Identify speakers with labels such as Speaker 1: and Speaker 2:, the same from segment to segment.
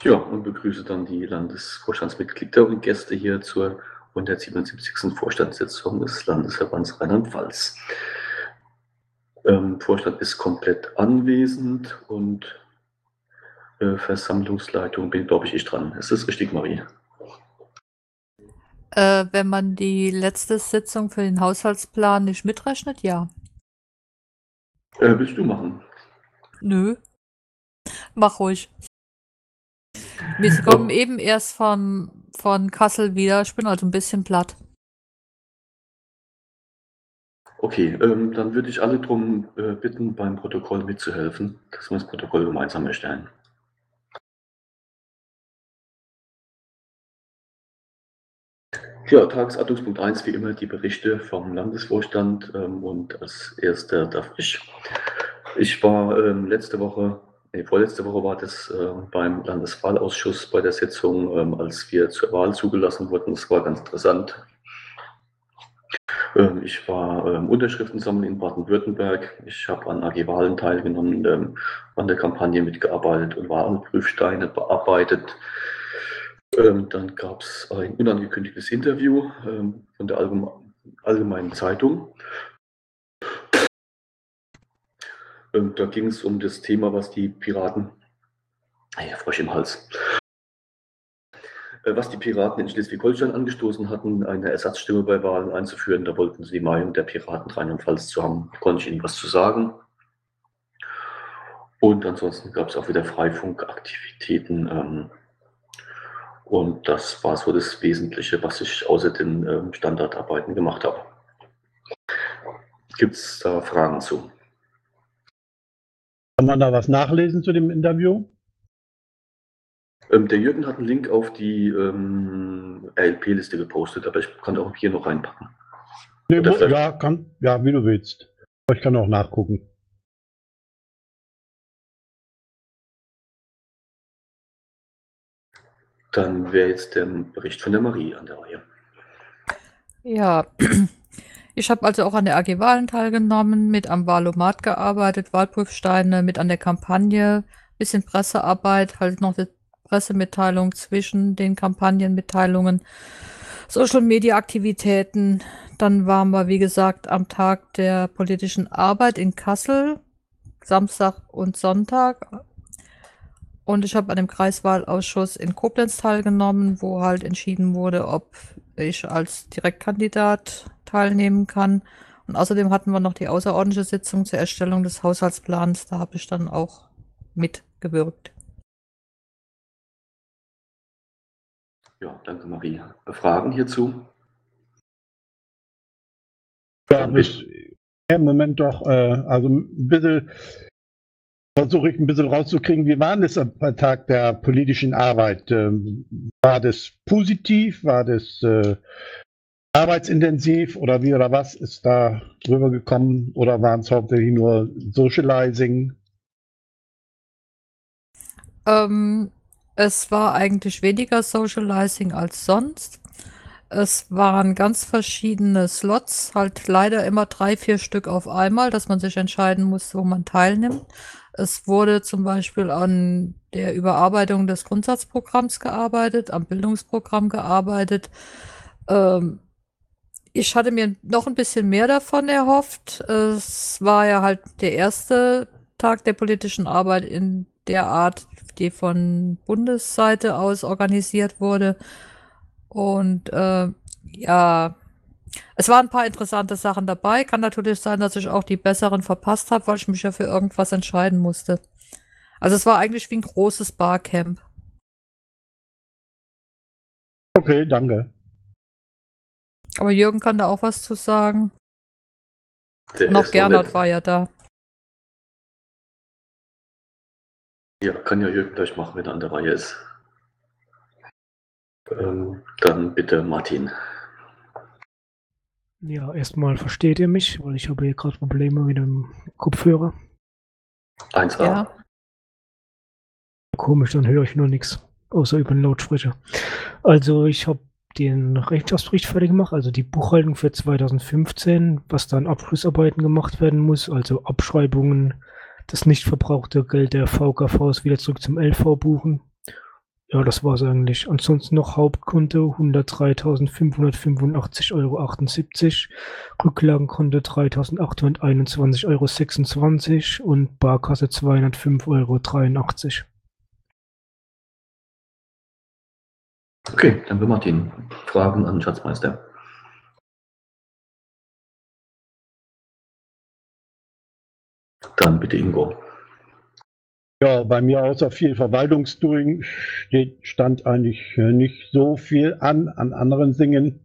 Speaker 1: Ja, und begrüße dann die Landesvorstandsmitglieder und Gäste hier zur 177. Vorstandssitzung des Landesverbands Rheinland-Pfalz. Vorstand ist komplett anwesend und Versammlungsleitung bin, glaube ich dran. Ist das richtig, Marie?
Speaker 2: Wenn man die letzte Sitzung für den Haushaltsplan nicht mitrechnet, ja.
Speaker 1: Willst du machen?
Speaker 2: Nö. Mach ruhig. Wir kommen eben erst von Kassel wieder. Ich bin also ein bisschen platt.
Speaker 1: Okay, dann würde ich alle darum bitten, beim Protokoll mitzuhelfen, dass wir das Protokoll gemeinsam erstellen. Ja, Tagesordnungspunkt 1, wie immer, die Berichte vom Landesvorstand und als erster darf ich. Ich war vorletzte Woche war das beim Landeswahlausschuss bei der Sitzung, als wir zur Wahl zugelassen wurden. Das war ganz interessant. Ich war Unterschriften sammeln in Baden-Württemberg. Ich habe an AG-Wahlen teilgenommen, an der Kampagne mitgearbeitet und Wahlprüfsteine bearbeitet. Dann gab es ein unangekündigtes Interview von der Allgemeinen Zeitung. Da ging es um das Thema, was die Piraten, Frosch im Hals, was die Piraten in Schleswig-Holstein angestoßen hatten, eine Ersatzstimme bei Wahlen einzuführen. Da wollten sie die Meinung der Piraten Rheinland-Pfalz zu haben. Da konnte ich ihnen was zu sagen. Und ansonsten gab es auch wieder Freifunkaktivitäten. Und das war so das Wesentliche, was ich außer den Standardarbeiten gemacht habe. Gibt es da Fragen zu?
Speaker 3: Kann man da was nachlesen zu dem Interview?
Speaker 1: Der Jürgen hat einen Link auf die RLP-Liste gepostet, aber ich kann auch hier noch reinpacken.
Speaker 3: Nee, ja, wie du willst. Aber ich kann auch nachgucken.
Speaker 1: Dann wäre jetzt der Bericht von der Marie an der Reihe.
Speaker 2: Ja, ich habe also auch an der AG Wahlen teilgenommen, mit am Wahlomat gearbeitet, Wahlprüfsteine, mit an der Kampagne, bisschen Pressearbeit, halt noch die Pressemitteilung zwischen den Kampagnenmitteilungen, Social-Media-Aktivitäten. Dann waren wir, wie gesagt, am Tag der politischen Arbeit in Kassel, Samstag und Sonntag. Und ich habe an dem Kreiswahlausschuss in Koblenz teilgenommen, wo halt entschieden wurde, ob ich als Direktkandidat teilnehmen kann. Und außerdem hatten wir noch die außerordentliche Sitzung zur Erstellung des Haushaltsplans. Da habe ich dann auch mitgewirkt.
Speaker 1: Ja, danke Marie. Fragen hierzu?
Speaker 3: Ja, im Moment doch, also ein bisschen versuche ich ein bisschen rauszukriegen, wie war das am Tag der politischen Arbeit? War das positiv? War das arbeitsintensiv oder wie oder was ist da rübergekommen? Oder waren es hauptsächlich nur Socializing?
Speaker 2: Es war eigentlich weniger Socializing als sonst. Es waren ganz verschiedene Slots, halt leider immer 3, 4 Stück auf einmal, dass man sich entscheiden muss, wo man teilnimmt. Es wurde zum Beispiel an der Überarbeitung des Grundsatzprogramms gearbeitet, am Bildungsprogramm gearbeitet. Ich hatte mir noch ein bisschen mehr davon erhofft. Es war ja halt der erste Tag der politischen Arbeit in der Art, die von Bundesseite aus organisiert wurde. Und ja, es waren ein paar interessante Sachen dabei. Kann natürlich sein, dass ich auch die besseren verpasst habe, weil ich mich ja für irgendwas entscheiden musste. Also es war eigentlich wie ein großes Barcamp.
Speaker 3: Okay, danke.
Speaker 2: Aber Jürgen kann da auch was zu sagen. Und auch Gernot war ja da.
Speaker 1: Ja, kann ja Jürgen gleich machen, wenn er an der Reihe ist. Dann bitte Martin.
Speaker 4: Ja, erstmal versteht ihr mich, weil ich habe hier gerade Probleme mit dem Kopfhörer.
Speaker 1: 1A.
Speaker 2: Ja.
Speaker 4: Komisch, dann höre ich nur nichts, außer über den Lautsprecher. Also ich habe den Rechnschaftsbericht fertig gemacht, also die Buchhaltung für 2015, was dann Abschlussarbeiten gemacht werden muss, also Abschreibungen, das nicht verbrauchte Geld der VKVs wieder zurück zum LV buchen Ja, das war's eigentlich. Ansonsten noch Hauptkonto 103.585,78 Euro. Rücklagenkonto 3.821,26 Euro und Barkasse 205,83 Euro.
Speaker 1: Okay, dann will Martin. Fragen an den Schatzmeister. Dann bitte Ingo.
Speaker 3: Ja, bei mir außer viel Verwaltungsdoing stand eigentlich nicht so viel an anderen Dingen.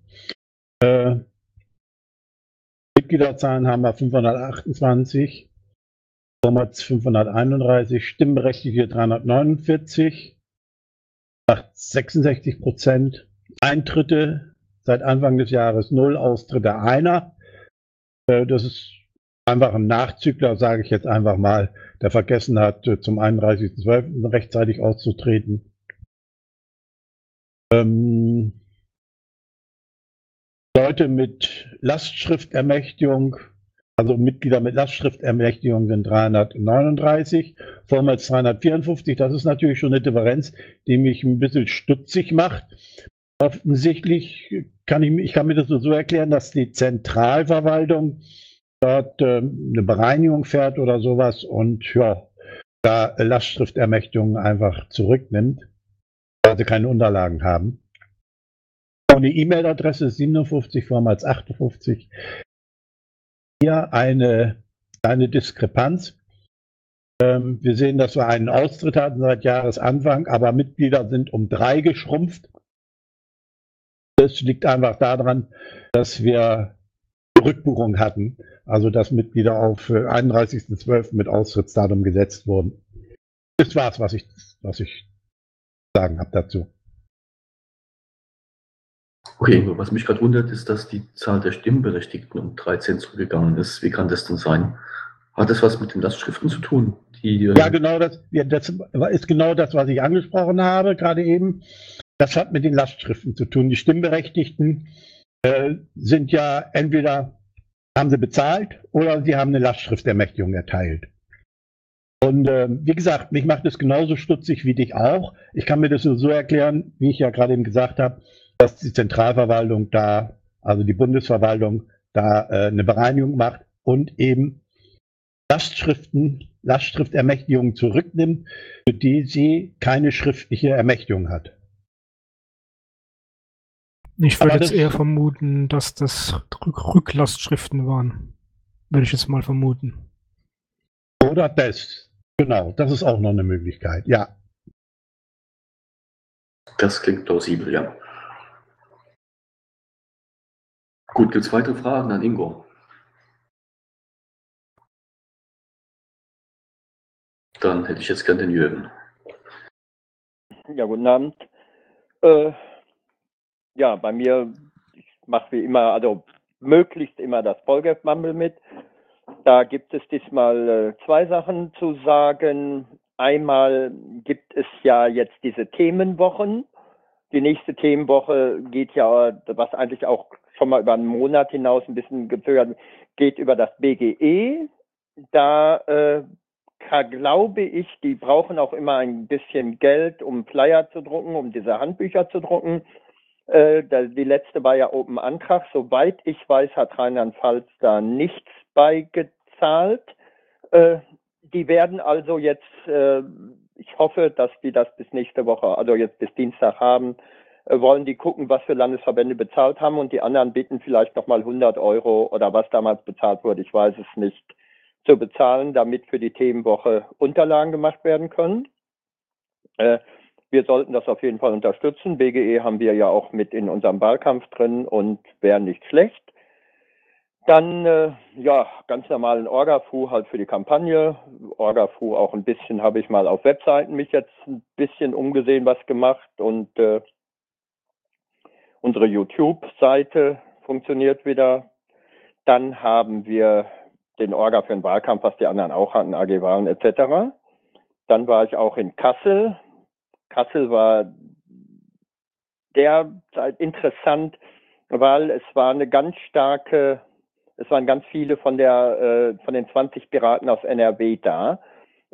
Speaker 3: Mitgliederzahlen haben wir 528, Formats 531, Stimmberechtigte 349, macht 66%, Eintritte seit Anfang des Jahres 0, Austritte 1. Das ist einfach ein Nachzügler, sage ich jetzt einfach mal, der vergessen hat, zum 31.12. rechtzeitig auszutreten. Leute mit Lastschriftermächtigung, also Mitglieder mit Lastschriftermächtigung sind 339, vormals 354. Das ist natürlich schon eine Differenz, die mich ein bisschen stutzig macht. Offensichtlich kann ich mir das nur so erklären, dass die Zentralverwaltung dort eine Bereinigung fährt oder sowas und ja, da Lastschriftermächtigungen einfach zurücknimmt, weil sie keine Unterlagen haben. Und die E-Mail-Adresse ist 57, vormals 58. Hier eine Diskrepanz. Wir sehen, dass wir einen Austritt hatten seit Jahresanfang, aber Mitglieder sind um 3 geschrumpft. Das liegt einfach daran, dass wir Rückbuchung hatten, also dass Mitglieder auf 31.12. mit Austrittsdatum gesetzt wurden. Das war's, was ich sagen habe dazu.
Speaker 1: Okay, was mich gerade wundert, ist, dass die Zahl der Stimmberechtigten um 13 zurückgegangen ist. Wie kann das denn sein? Hat das was mit den Lastschriften zu tun?
Speaker 3: Ja, genau das ist genau das, was ich angesprochen habe, gerade eben. Das hat mit den Lastschriften zu tun. Die Stimmberechtigten sind ja entweder haben sie bezahlt oder sie haben eine Lastschriftermächtigung erteilt. Und wie gesagt, mich macht es genauso stutzig wie dich auch. Ich kann mir das nur so erklären, wie ich ja gerade eben gesagt habe, dass die Zentralverwaltung da, also die Bundesverwaltung, da eine Bereinigung macht und eben Lastschriftermächtigungen zurücknimmt, für die sie keine schriftliche Ermächtigung hat.
Speaker 4: Ich würde jetzt eher vermuten, dass das Rücklastschriften waren. Würde ich jetzt mal vermuten.
Speaker 3: Oder das. Genau, das ist auch noch eine Möglichkeit, ja.
Speaker 1: Das klingt plausibel, ja. Gut, gibt es weitere Fragen an Ingo? Dann hätte ich jetzt gern den Jürgen.
Speaker 5: Ja, guten Abend. Ja, bei mir, ich mache wie immer, also möglichst immer das Vollgeld-Mumble mit. Da gibt es diesmal 2 Sachen zu sagen. Einmal gibt es ja jetzt diese Themenwochen. Die nächste Themenwoche geht ja, was eigentlich auch schon mal über einen Monat hinaus ein bisschen gezögert, geht über das BGE. Da glaube ich, die brauchen auch immer ein bisschen Geld, um Flyer zu drucken, um diese Handbücher zu drucken. Die letzte war ja Open Antrag. Soweit ich weiß, hat Rheinland-Pfalz da nichts beigezahlt. Die werden also jetzt, ich hoffe, dass die das bis nächste Woche, also jetzt bis Dienstag haben, wollen die gucken, was für Landesverbände bezahlt haben und die anderen bitten vielleicht nochmal 100 Euro oder was damals bezahlt wurde, ich weiß es nicht, zu bezahlen, damit für die Themenwoche Unterlagen gemacht werden können. Wir sollten das auf jeden Fall unterstützen. BGE haben wir ja auch mit in unserem Wahlkampf drin und wäre nicht schlecht. Dann, ja, ganz normalen Orga-Fu halt für die Kampagne. Orga-Fu auch ein bisschen, habe ich mal auf Webseiten mich jetzt ein bisschen umgesehen, was gemacht. Und unsere YouTube-Seite funktioniert wieder. Dann haben wir den Orga für den Wahlkampf, was die anderen auch hatten, AG Wahlen etc. Dann war ich auch in Kassel. Kassel war derzeit interessant, weil es war eine ganz starke, es waren ganz viele von den 20 Piraten aus NRW da.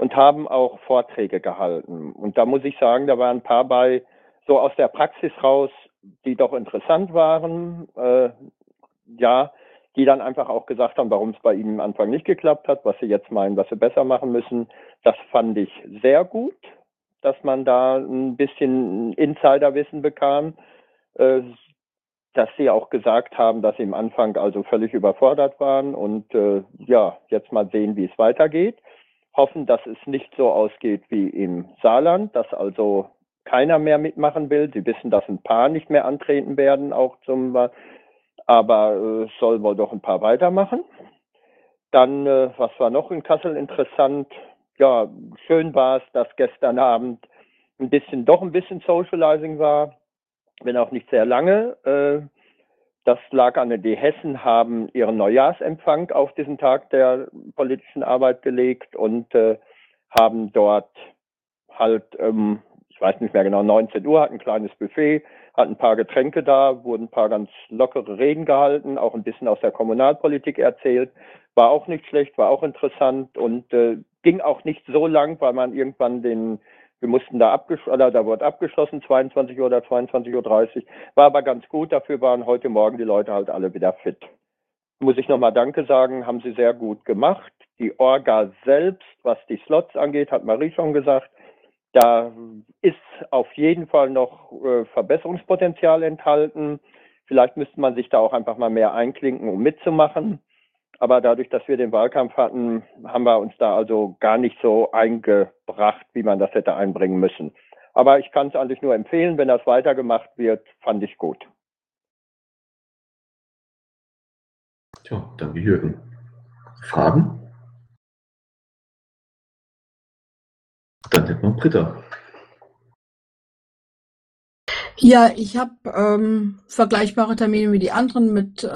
Speaker 5: und haben auch Vorträge gehalten. Und da muss ich sagen, da waren ein paar bei, so aus der Praxis raus, die doch interessant waren, ja, die dann einfach auch gesagt haben, warum es bei ihnen am Anfang nicht geklappt hat, was sie jetzt meinen, was sie besser machen müssen. Das fand ich sehr gut, dass man da ein bisschen Insiderwissen bekam, dass sie auch gesagt haben, dass sie am Anfang also völlig überfordert waren und ja, jetzt mal sehen, wie es weitergeht. Hoffen, dass es nicht so ausgeht wie im Saarland, dass also keiner mehr mitmachen will. Sie wissen, dass ein paar nicht mehr antreten werden, auch aber es soll wohl doch ein paar weitermachen. Dann, was war noch in Kassel interessant? Ja, schön war es, dass gestern Abend ein bisschen Socializing war, wenn auch nicht sehr lange. Das lag an die Hessen haben ihren Neujahrsempfang auf diesen Tag der politischen Arbeit gelegt und haben dort halt, ich weiß nicht mehr genau, 19 Uhr, hatten ein kleines Buffet, hatten ein paar Getränke da, wurden ein paar ganz lockere Reden gehalten, auch ein bisschen aus der Kommunalpolitik erzählt. War auch nicht schlecht, war auch interessant und ging auch nicht so lang, weil man irgendwann wir mussten da wurde abgeschlossen, 22 Uhr oder 22:30 Uhr. War aber ganz gut, dafür waren heute Morgen die Leute halt alle wieder fit. Muss ich nochmal Danke sagen, haben sie sehr gut gemacht. Die Orga selbst, was die Slots angeht, hat Marie schon gesagt, da ist auf jeden Fall noch Verbesserungspotenzial enthalten. Vielleicht müsste man sich da auch einfach mal mehr einklinken, um mitzumachen. Aber dadurch, dass wir den Wahlkampf hatten, haben wir uns da also gar nicht so eingebracht, wie man das hätte einbringen müssen. Aber ich kann es eigentlich nur empfehlen, wenn das weitergemacht wird, fand ich gut.
Speaker 1: Tja, danke Jürgen. Fragen? Dann hätten wir Britta.
Speaker 6: Ja, ich habe vergleichbare Termine wie die anderen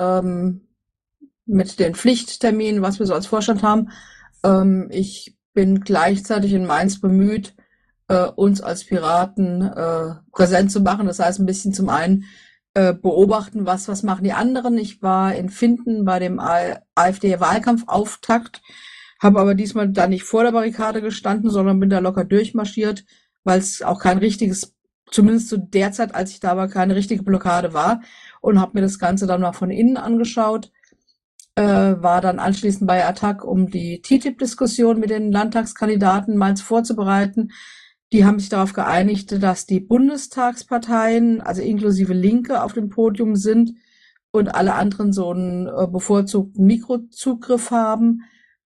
Speaker 6: mit den Pflichtterminen, was wir so als Vorstand haben. Ich bin gleichzeitig in Mainz bemüht, uns als Piraten präsent zu machen. Das heißt, ein bisschen zum einen beobachten, was machen die anderen. Ich war in Finden bei dem AfD-Wahlkampfauftakt, habe aber diesmal da nicht vor der Barrikade gestanden, sondern bin da locker durchmarschiert, weil es auch kein richtiges, zumindest zu der Zeit, als ich da war, keine richtige Blockade war, und habe mir das Ganze dann noch von innen angeschaut. War dann anschließend bei Attac, um die TTIP-Diskussion mit den Landtagskandidaten Mainz vorzubereiten. Die haben sich darauf geeinigt, dass die Bundestagsparteien, also inklusive Linke, auf dem Podium sind und alle anderen so einen bevorzugten Mikrozugriff haben.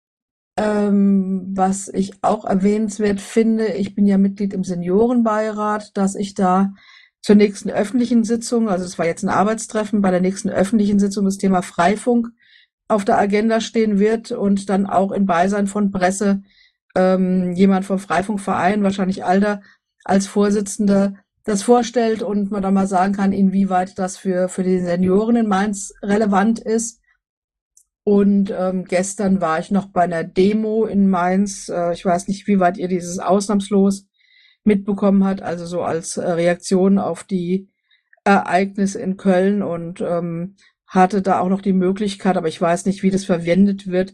Speaker 6: Was ich auch erwähnenswert finde, ich bin ja Mitglied im Seniorenbeirat, dass ich da zur nächsten öffentlichen Sitzung, also es war jetzt ein Arbeitstreffen, bei der nächsten öffentlichen Sitzung das Thema Freifunk auf der Agenda stehen wird und dann auch in Beisein von Presse jemand vom Freifunkverein, wahrscheinlich Alder, als Vorsitzender das vorstellt und man dann mal sagen kann, inwieweit das für die Senioren in Mainz relevant ist. Und gestern war ich noch bei einer Demo in Mainz. Ich weiß nicht, wie weit ihr dieses ausnahmslos mitbekommen habt, also so als Reaktion auf die Ereignisse in Köln, und hatte da auch noch die Möglichkeit, aber ich weiß nicht, wie das verwendet wird,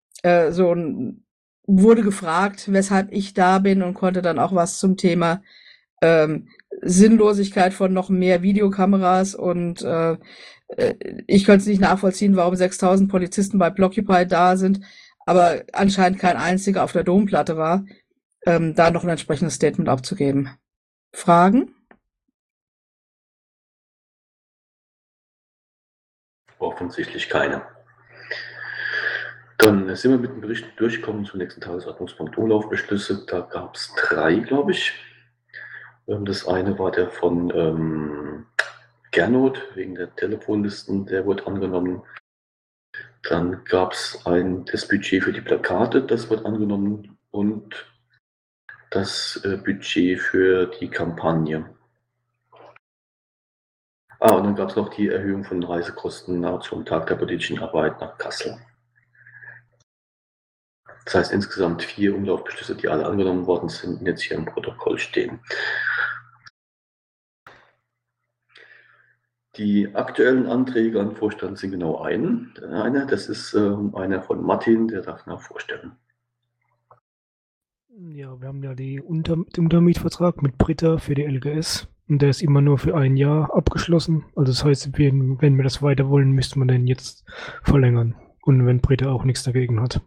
Speaker 6: wurde gefragt, weshalb ich da bin, und konnte dann auch was zum Thema Sinnlosigkeit von noch mehr Videokameras und ich könnte es nicht nachvollziehen, warum 6.000 Polizisten bei Blockupy da sind, aber anscheinend kein einziger auf der Domplatte war, da noch ein entsprechendes Statement abzugeben. Fragen?
Speaker 1: Offensichtlich keine. Dann sind wir mit dem Bericht durchgekommen zum nächsten Tagesordnungspunkt Umlaufbeschlüsse. Da gab es 3, glaube ich. Das eine war der von Gernot wegen der Telefonlisten, der wurde angenommen. Dann gab es das Budget für die Plakate, das wird angenommen, und das Budget für die Kampagne. Und dann gab es noch die Erhöhung von Reisekosten zum Tag der politischen Arbeit nach Kassel. Das heißt insgesamt 4 Umlaufbeschlüsse, die alle angenommen worden sind, und jetzt hier im Protokoll stehen. Die aktuellen Anträge an Vorstand sind genau einer. Das ist einer von Martin, der darf nach vorstellen.
Speaker 4: Ja, wir haben ja den Untermietvertrag mit Britta für die LGS und der ist immer nur für ein Jahr abgeschlossen. Also das heißt, wenn wir das weiter wollen, müsste man den jetzt verlängern. Und wenn Britta auch nichts dagegen hat.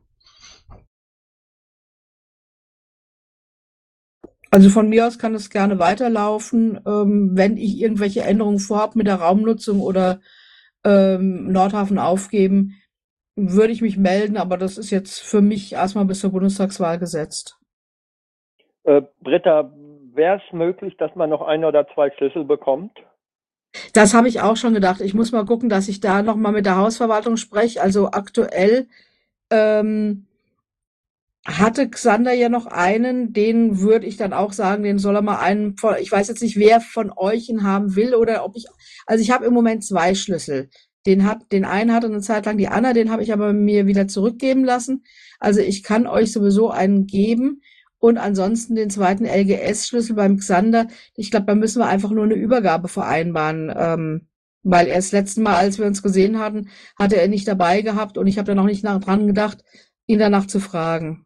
Speaker 6: Also von mir aus kann es gerne weiterlaufen. Wenn ich irgendwelche Änderungen vorhabe mit der Raumnutzung oder Nordhafen aufgeben, würde ich mich melden, aber das ist jetzt für mich erstmal bis zur Bundestagswahl gesetzt.
Speaker 5: Britta, wäre es möglich, dass man noch 1 oder 2 Schlüssel bekommt?
Speaker 6: Das habe ich auch schon gedacht. Ich muss mal gucken, dass ich da nochmal mit der Hausverwaltung spreche. Also aktuell ähm, hatte Xander ja noch einen, den würde ich dann auch sagen, den soll er mal einen von, ich weiß jetzt nicht, wer von euch ihn haben will oder ob ich, also ich habe im Moment 2 Schlüssel. Den einen hatte eine Zeit lang die Anna, den habe ich aber mir wieder zurückgeben lassen. Also ich kann euch sowieso einen geben und ansonsten den zweiten LGS-Schlüssel beim Xander. Ich glaube, da müssen wir einfach nur eine Übergabe vereinbaren, weil er das letzte Mal, als wir uns gesehen hatten, hatte er nicht dabei gehabt und ich habe da noch nicht dran gedacht, ihn danach zu fragen.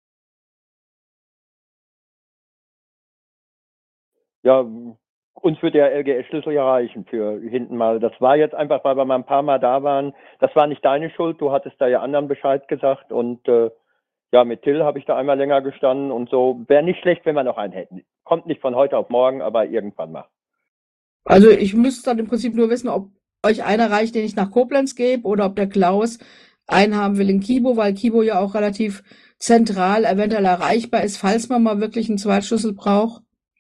Speaker 5: Ja, uns wird der LGS-Schlüssel ja reichen für hinten mal. Das war jetzt einfach, weil wir mal ein paar Mal da waren. Das war nicht deine Schuld, du hattest da ja anderen Bescheid gesagt und ja, mit Till habe ich da einmal länger gestanden und so. Wäre nicht schlecht, wenn wir noch einen hätten. Kommt nicht von heute auf morgen, aber irgendwann mal.
Speaker 6: Also ich müsste dann im Prinzip nur wissen, ob euch einer reicht, den ich nach Koblenz gebe, oder ob der Klaus einen haben will in Kibo, weil Kibo ja auch relativ zentral eventuell erreichbar ist, falls man mal wirklich einen Zweitschlüssel braucht.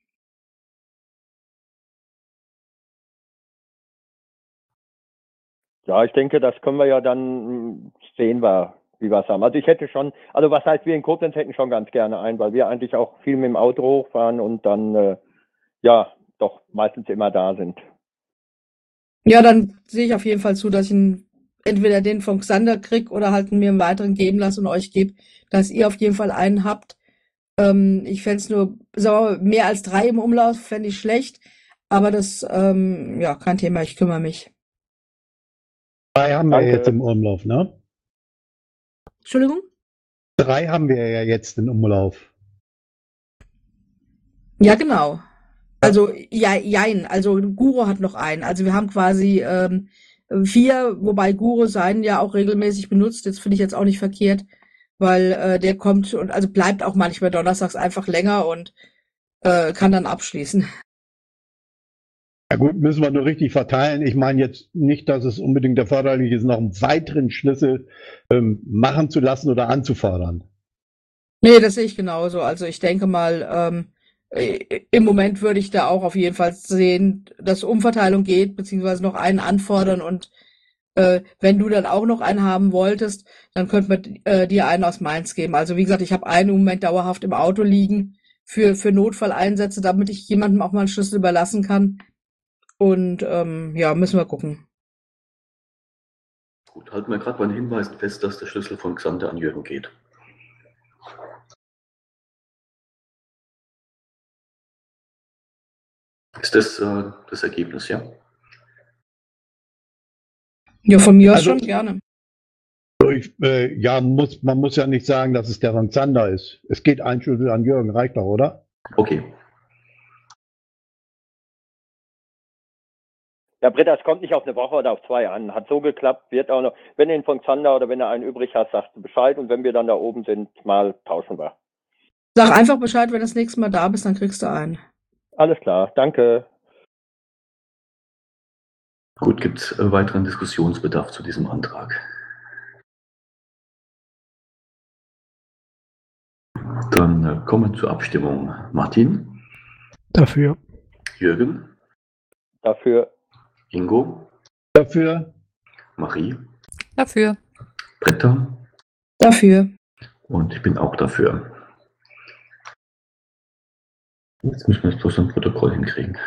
Speaker 5: Ja, ich denke, das können wir ja dann sehen wir, wie wir es haben. Also ich hätte schon, also was heißt, wir in Koblenz hätten schon ganz gerne einen, weil wir eigentlich auch viel mit dem Auto hochfahren und dann ja doch meistens immer da sind.
Speaker 6: Ja, dann sehe ich auf jeden Fall zu, dass ich entweder den von Xander krieg oder halt mir einen weiteren geben lasse und euch gebe, dass ihr auf jeden Fall einen habt. Ich fände es nur, sagen wir mal, mehr als 3 im Umlauf fände ich schlecht, aber das, ja, kein Thema, ich kümmere mich.
Speaker 3: 3 haben wir
Speaker 5: Danke.
Speaker 3: jetzt im Umlauf, ne?
Speaker 6: Entschuldigung?
Speaker 3: 3 haben wir ja jetzt im Umlauf.
Speaker 6: Ja, genau. Also, ja, jein. Also, Guro hat noch einen. Also, wir haben quasi 4, wobei Guro seinen ja auch regelmäßig benutzt. Das finde ich jetzt auch nicht verkehrt, weil der kommt und also bleibt auch manchmal donnerstags einfach länger und kann dann abschließen.
Speaker 3: Ja gut, müssen wir nur richtig verteilen. Ich meine jetzt nicht, dass es unbedingt erforderlich ist, noch einen weiteren Schlüssel machen zu lassen oder anzufordern.
Speaker 6: Nee, das sehe ich genauso. Also, ich denke mal, im Moment würde ich da auch auf jeden Fall sehen, dass Umverteilung geht, beziehungsweise noch einen anfordern und wenn du dann auch noch einen haben wolltest, dann könnte man dir einen aus Mainz geben. Also wie gesagt, ich habe einen im Moment dauerhaft im Auto liegen für Notfalleinsätze, damit ich jemandem auch mal einen Schlüssel überlassen kann. Und ja, müssen wir gucken.
Speaker 1: Gut, halten wir gerade bei den Hinweisen fest, dass der Schlüssel von Xander an Jürgen geht. Ist das das Ergebnis, ja?
Speaker 6: Ja, von mir aus
Speaker 3: Also-
Speaker 6: schon gerne.
Speaker 3: Ja, man muss ja nicht sagen, dass es der von Zander ist. Es geht ein Schlüssel an Jürgen, reicht doch, oder?
Speaker 1: Okay.
Speaker 5: Ja, Britta, es kommt nicht auf eine Woche oder auf 2 an. Hat so geklappt, wird auch noch. Wenn du ihn von Zander oder wenn du einen übrig hast, sagst du Bescheid und wenn wir dann da oben sind, mal tauschen wir.
Speaker 6: Sag einfach Bescheid, wenn du das nächste Mal da bist, dann kriegst du einen.
Speaker 5: Alles klar, danke.
Speaker 1: Gut, gibt es weiteren Diskussionsbedarf zu diesem Antrag? Dann kommen wir zur Abstimmung. Martin,
Speaker 4: Dafür.
Speaker 1: Jürgen,
Speaker 5: Dafür
Speaker 1: Ingo,
Speaker 3: Dafür?
Speaker 1: Marie,
Speaker 2: Dafür.
Speaker 1: Britta
Speaker 6: Dafür.
Speaker 1: und ich bin auch dafür. Jetzt müssen wir es bloß im Protokoll hinkriegen.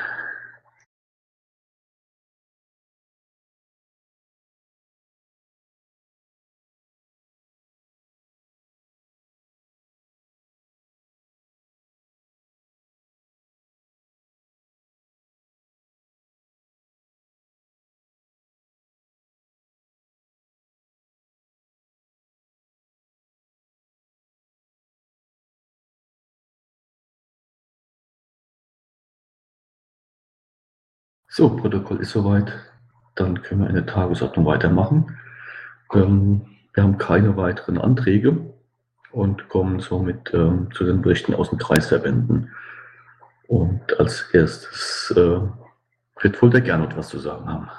Speaker 1: So, Protokoll ist soweit. Dann können wir in der Tagesordnung weitermachen. Wir haben keine weiteren Anträge und kommen somit zu den Berichten aus den Kreisverbänden. Und als erstes wird wohl der Gernot was zu sagen haben.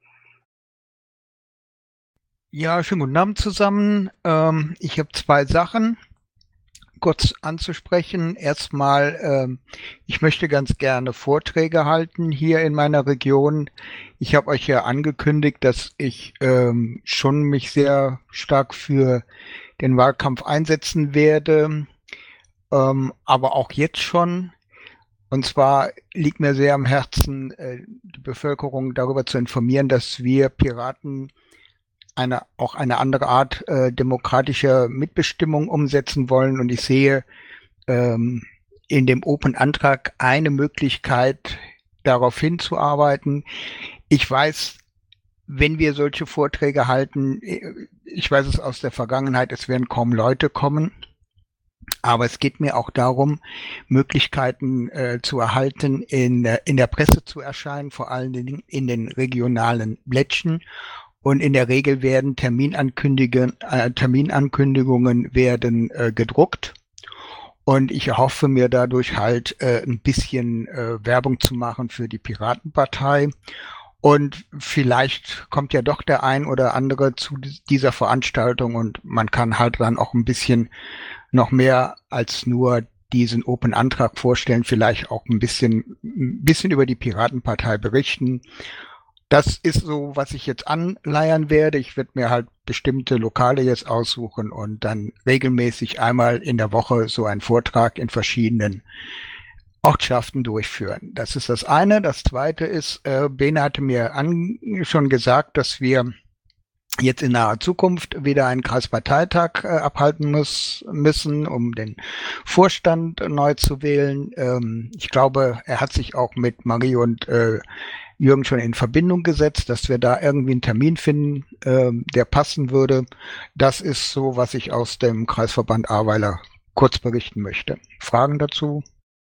Speaker 7: Ja, schönen guten Abend zusammen. Ich habe zwei Sachen kurz anzusprechen. Erstmal, ich möchte ganz gerne Vorträge halten hier in meiner Region. Ich habe euch ja angekündigt, dass ich schon mich sehr stark für den Wahlkampf einsetzen werde, aber auch jetzt schon. Und zwar liegt mir sehr am Herzen, die Bevölkerung darüber zu informieren, dass wir Piraten auch eine andere Art demokratischer Mitbestimmung umsetzen wollen. Und ich sehe in dem Open-Antrag eine Möglichkeit, darauf hinzuarbeiten. Ich weiß, wenn wir solche Vorträge halten, ich weiß es aus der Vergangenheit, es werden kaum Leute kommen. Aber es geht mir auch darum, Möglichkeiten zu erhalten, in der Presse zu erscheinen, vor allen Dingen in den regionalen Blättchen. Und in der Regel werden Terminankündigungen werden gedruckt. Und ich hoffe mir dadurch halt ein bisschen Werbung zu machen für die Piratenpartei. Und vielleicht kommt ja doch der ein oder andere zu dieser Veranstaltung und man kann halt dann auch ein bisschen noch mehr als nur diesen Open-Antrag vorstellen, vielleicht auch ein bisschen über die Piratenpartei berichten. Das ist so, was ich jetzt anleiern werde. Ich werde mir halt bestimmte Lokale jetzt aussuchen und dann regelmäßig einmal in der Woche so einen Vortrag in verschiedenen Ortschaften durchführen. Das ist das eine. Das zweite ist, Bene hatte mir schon gesagt, dass wir jetzt in naher Zukunft wieder einen Kreisparteitag abhalten müssen, um den Vorstand neu zu wählen. Ich glaube, er hat sich auch mit Marie und Jürgen schon in Verbindung gesetzt, dass wir da irgendwie einen Termin finden, der passen würde. Das ist so, was ich aus dem Kreisverband Ahrweiler kurz berichten möchte. Fragen dazu?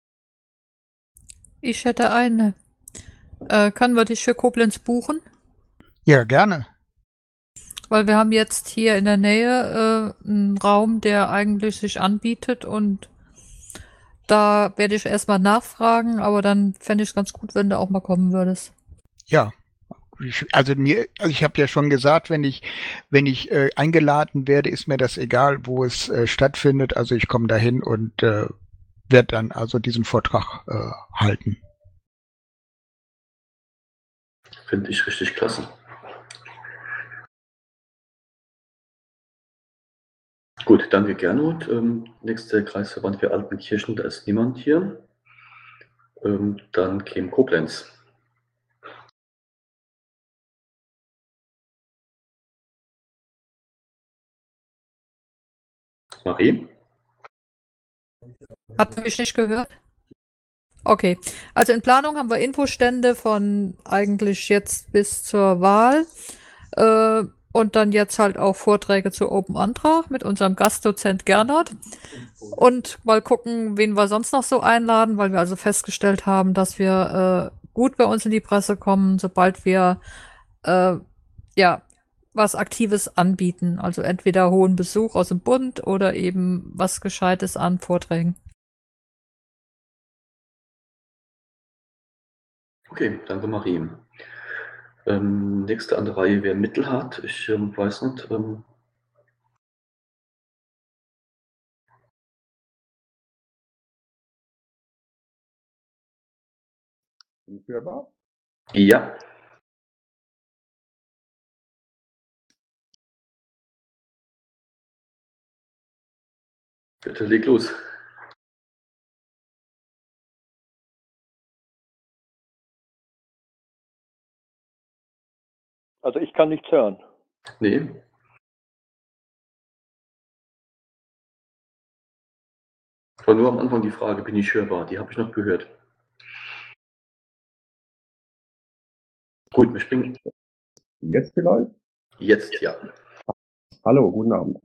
Speaker 2: Ich hätte eine. Können wir dich für Koblenz buchen?
Speaker 7: Ja, gerne.
Speaker 2: Weil wir haben jetzt hier in der Nähe einen Raum, der eigentlich sich anbietet und da werde ich erstmal nachfragen, aber dann fände ich es ganz gut, wenn du auch mal kommen würdest.
Speaker 7: Ja. Ich habe ja schon gesagt, wenn ich eingeladen werde, ist mir das egal, wo es stattfindet. Also ich komme dahin und werde dann also diesen Vortrag halten.
Speaker 1: Finde ich richtig klasse. Gut, danke Gernot. Nächster Kreisverband für Altenkirchen, da ist niemand hier. Dann käme Koblenz. Marie?
Speaker 2: Hat mich nicht gehört? Okay, also in Planung haben wir Infostände von eigentlich jetzt bis zur Wahl und dann jetzt halt auch Vorträge zu Open Antrag mit unserem Gastdozent Gernot und mal gucken, wen wir sonst noch so einladen, weil wir also festgestellt haben, dass wir gut bei uns in die Presse kommen, sobald wir ja was Aktives anbieten, also entweder hohen Besuch aus dem Bund oder eben was Gescheites an Vorträgen.
Speaker 1: Okay, danke Marie. Nächste an der Reihe wäre Mittelhart. Ich weiß nicht. Ja. Bitte leg los.
Speaker 5: Also ich kann nichts hören.
Speaker 1: Nee. War nur am Anfang die Frage, bin ich hörbar? Die habe ich noch gehört. Gut, wir springen.
Speaker 8: Jetzt vielleicht?
Speaker 1: Jetzt, ja.
Speaker 8: Hallo, guten Abend.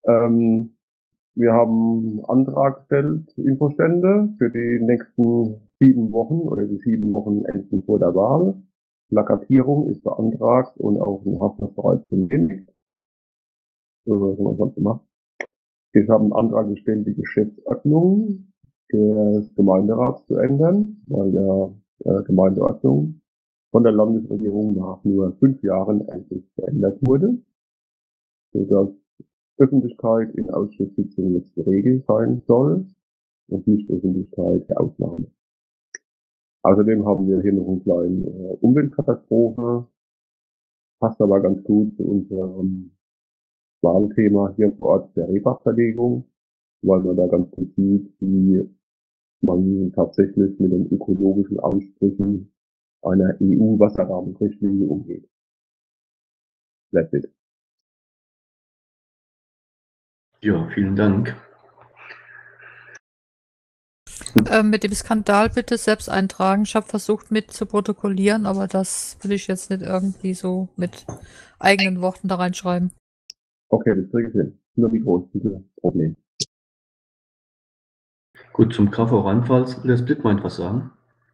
Speaker 8: Wir haben Antrag gestellt, Infostände für die nächsten 7 Wochen oder die 7 Wochen enden vor der Wahl. Plakatierung ist beantragt und auch ein Haftungsbereich genehmigt. So was man gemacht. Ich habe einen Antrag gestellt, die Geschäftsordnung des Gemeinderats zu ändern, weil der Gemeindeordnung von der Landesregierung nach nur 5 Jahren endlich geändert wurde, sodass Öffentlichkeit in Ausschusssitzungen jetzt die Regel sein soll und nicht Öffentlichkeit der Ausnahme. Außerdem haben wir hier noch eine kleine Umweltkatastrophe, passt aber ganz gut zu unserem Wahlthema hier vor Ort der Rehbachverlegung, weil man da ganz gut sieht, wie man tatsächlich mit den ökologischen Ansprüchen einer EU-Wasserrahmenrichtlinie umgeht. That's it.
Speaker 1: Ja, vielen Dank.
Speaker 2: Mit dem Skandal bitte selbst eintragen. Ich habe versucht mit zu protokollieren, aber das will ich jetzt nicht irgendwie so mit eigenen Worten da reinschreiben.
Speaker 8: Okay, das kriege ich hin. Nur wie groß ist das Problem?
Speaker 1: Gut, zum KV Rheinpfalz will der Splitmind was sagen.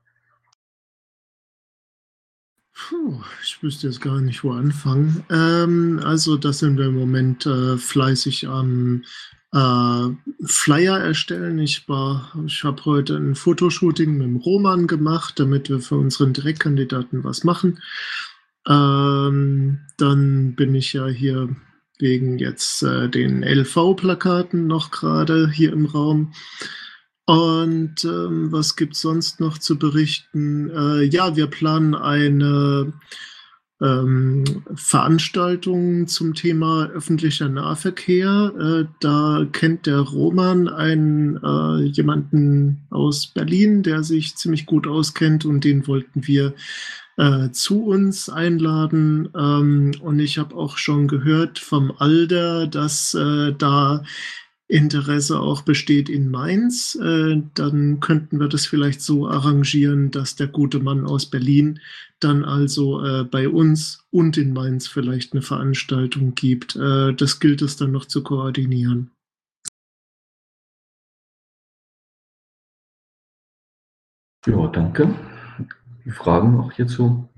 Speaker 9: Ich wüsste jetzt gar nicht, wo anfangen. Also da sind wir im Moment fleißig am Flyer erstellen. Ich habe heute ein Fotoshooting mit dem Roman gemacht, damit wir für unseren Direktkandidaten was machen. Dann bin ich ja hier wegen jetzt den LV-Plakaten noch gerade hier im Raum. Und was gibt es sonst noch zu berichten? Ja, wir planen eine Veranstaltung zum Thema öffentlicher Nahverkehr. Da kennt der Roman jemanden aus Berlin, der sich ziemlich gut auskennt, und den wollten wir zu uns einladen. Und ich habe auch schon gehört vom Alder, dass da Interesse auch besteht in Mainz. Dann könnten wir das vielleicht so arrangieren, dass der gute Mann aus Berlin dann also bei uns und in Mainz vielleicht eine Veranstaltung gibt. Das gilt es dann noch zu koordinieren.
Speaker 1: Ja, danke. Die Fragen auch hierzu?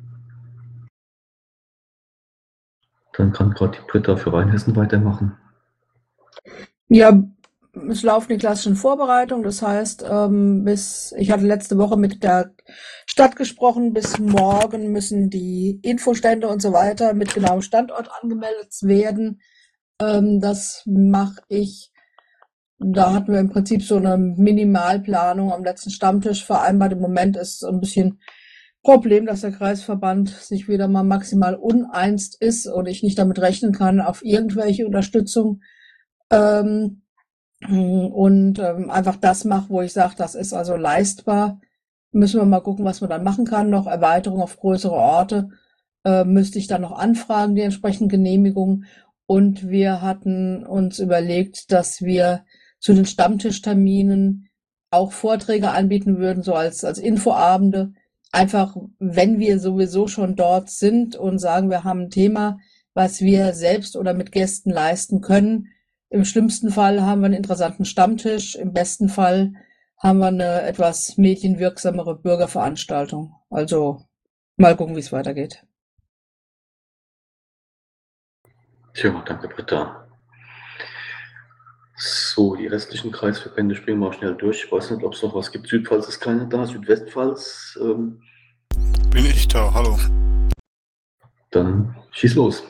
Speaker 1: Dann kann gerade die Britta für Rheinhessen weitermachen.
Speaker 6: Ja, es laufen die klassischen Vorbereitungen. Das heißt, ich hatte letzte Woche mit der Stadt gesprochen, bis morgen müssen die Infostände und so weiter mit genauem Standort angemeldet werden. Das mache ich. Da hatten wir im Prinzip so eine Minimalplanung am letzten Stammtisch vereinbart. Im Moment ist so ein bisschen Problem, dass der Kreisverband sich wieder mal maximal uneinst ist und ich nicht damit rechnen kann auf irgendwelche Unterstützung. Einfach das mache, wo ich sage, das ist also leistbar. Müssen wir mal gucken, was man dann machen kann. Noch Erweiterung auf größere Orte müsste ich dann noch anfragen, die entsprechenden Genehmigungen. Und wir hatten uns überlegt, dass wir zu den Stammtischterminen auch Vorträge anbieten würden, so als Infoabende. Einfach, wenn wir sowieso schon dort sind und sagen, wir haben ein Thema, was wir selbst oder mit Gästen leisten können. Im schlimmsten Fall haben wir einen interessanten Stammtisch, im besten Fall haben wir eine etwas medienwirksamere Bürgerveranstaltung. Also mal gucken, wie es weitergeht.
Speaker 1: Tja, danke Britta. So, die restlichen Kreisverbände springen wir schnell durch. Ich weiß nicht, ob es noch was gibt. Südpfalz ist keiner da, Südwestpfalz.
Speaker 10: Bin ich da, hallo.
Speaker 1: Dann schieß los.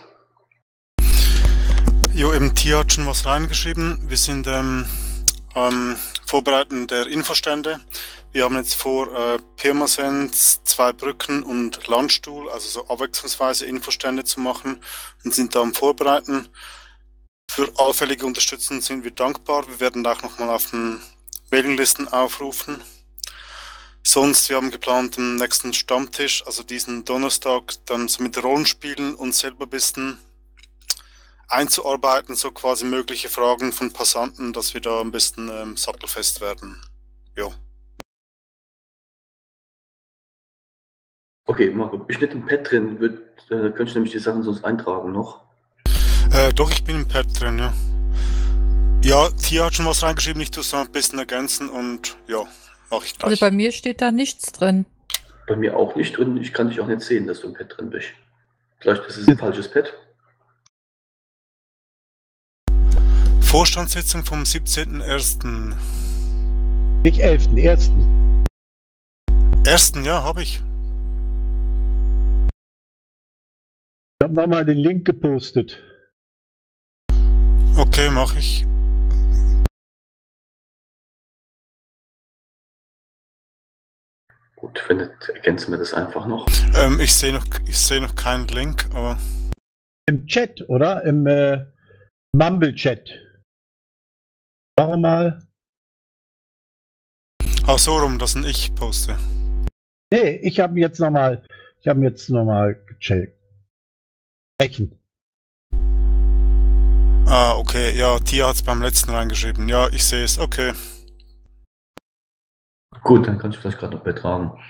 Speaker 10: Jo, im Tier hat schon was reingeschrieben. Wir sind am Vorbereiten der Infostände. Wir haben jetzt vor, Pirmasens, 2 Brücken und Landstuhl, also so abwechslungsweise Infostände zu machen, und sind da am Vorbereiten. Für allfällige Unterstützung sind wir dankbar. Wir werden auch nochmal auf den Mailinglisten aufrufen. Sonst, wir haben geplant, am nächsten Stammtisch, also diesen Donnerstag, dann so mit Rollenspielen uns selber ein bisschen einzuarbeiten, so quasi mögliche Fragen von Passanten, dass wir da ein bisschen sattelfest werden. Ja.
Speaker 1: Okay, Marco, ich nicht im Pad drin, könnte ich nämlich die Sachen sonst eintragen noch.
Speaker 10: Doch, ich bin im Pad drin, ja. Ja, Tia hat schon was reingeschrieben, ich tue es noch ein bisschen ergänzen und ja, mache ich
Speaker 2: Also
Speaker 10: gleich.
Speaker 2: bei mir steht da nichts drin.
Speaker 1: Bei mir auch nicht und ich kann dich auch nicht sehen, dass du im Pad drin bist. Vielleicht ist es ein falsches Pad.
Speaker 10: Vorstandssitzung vom 17.01.
Speaker 3: Nicht 11.1.
Speaker 10: 1. Ja, habe ich.
Speaker 3: Ich habe nochmal den Link gepostet.
Speaker 10: Okay, mache ich.
Speaker 1: Gut, wenn nicht, ergänzen wir das einfach noch.
Speaker 10: Ich sehe noch keinen Link, aber
Speaker 3: Im Chat, oder? Im Mumble-Chat. Warum mal?
Speaker 10: ach so rum, dass ein ich poste.
Speaker 3: Nee, ich habe jetzt nochmal gecheckt. Sprechen.
Speaker 10: Ah, okay, ja, Tia hat es beim letzten reingeschrieben. Ja, ich sehe es, okay.
Speaker 1: Gut, dann kann ich vielleicht gerade noch beitragen.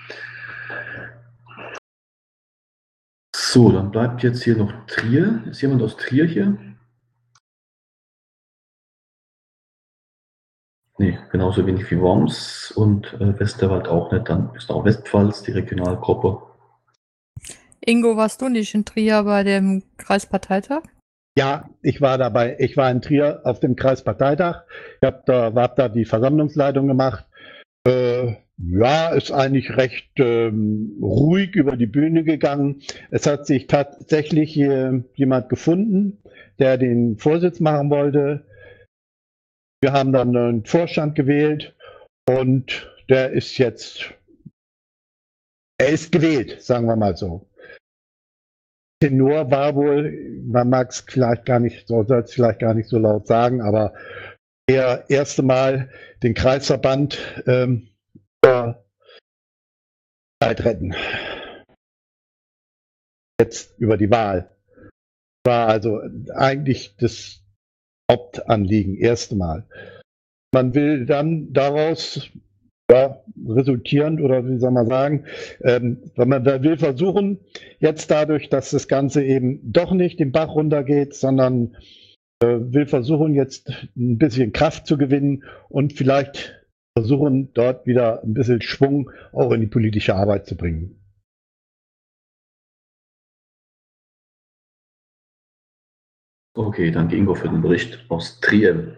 Speaker 1: So, dann bleibt jetzt hier noch Trier. Ist jemand aus Trier hier? Nee, genauso wenig wie Worms und Westerwald auch nicht. Dann ist auch Westpfalz, die Regionalgruppe.
Speaker 2: Ingo, warst du nicht in Trier bei dem Kreisparteitag?
Speaker 3: Ja, ich war dabei. Ich war in Trier auf dem Kreisparteitag. Ich hab da die Versammlungsleitung gemacht. Ja, ist eigentlich recht ruhig über die Bühne gegangen. Es hat sich tatsächlich jemand gefunden, der den Vorsitz machen wollte. Wir haben dann einen Vorstand gewählt und er ist gewählt, sagen wir mal so. Tenor war wohl, man mag es vielleicht gar nicht, soll es vielleicht gar nicht so laut sagen, aber der erste Mal den Kreisverband Zeit retten. Jetzt über die Wahl. War also eigentlich das Hauptanliegen, erste Mal. Man will dann daraus resultierend oder wie soll man sagen, man will versuchen, jetzt dadurch, dass das Ganze eben doch nicht den Bach runtergeht, sondern will versuchen, jetzt ein bisschen Kraft zu gewinnen und vielleicht versuchen, dort wieder ein bisschen Schwung auch in die politische Arbeit zu bringen.
Speaker 1: Okay, danke Ingo für den Bericht aus Trier.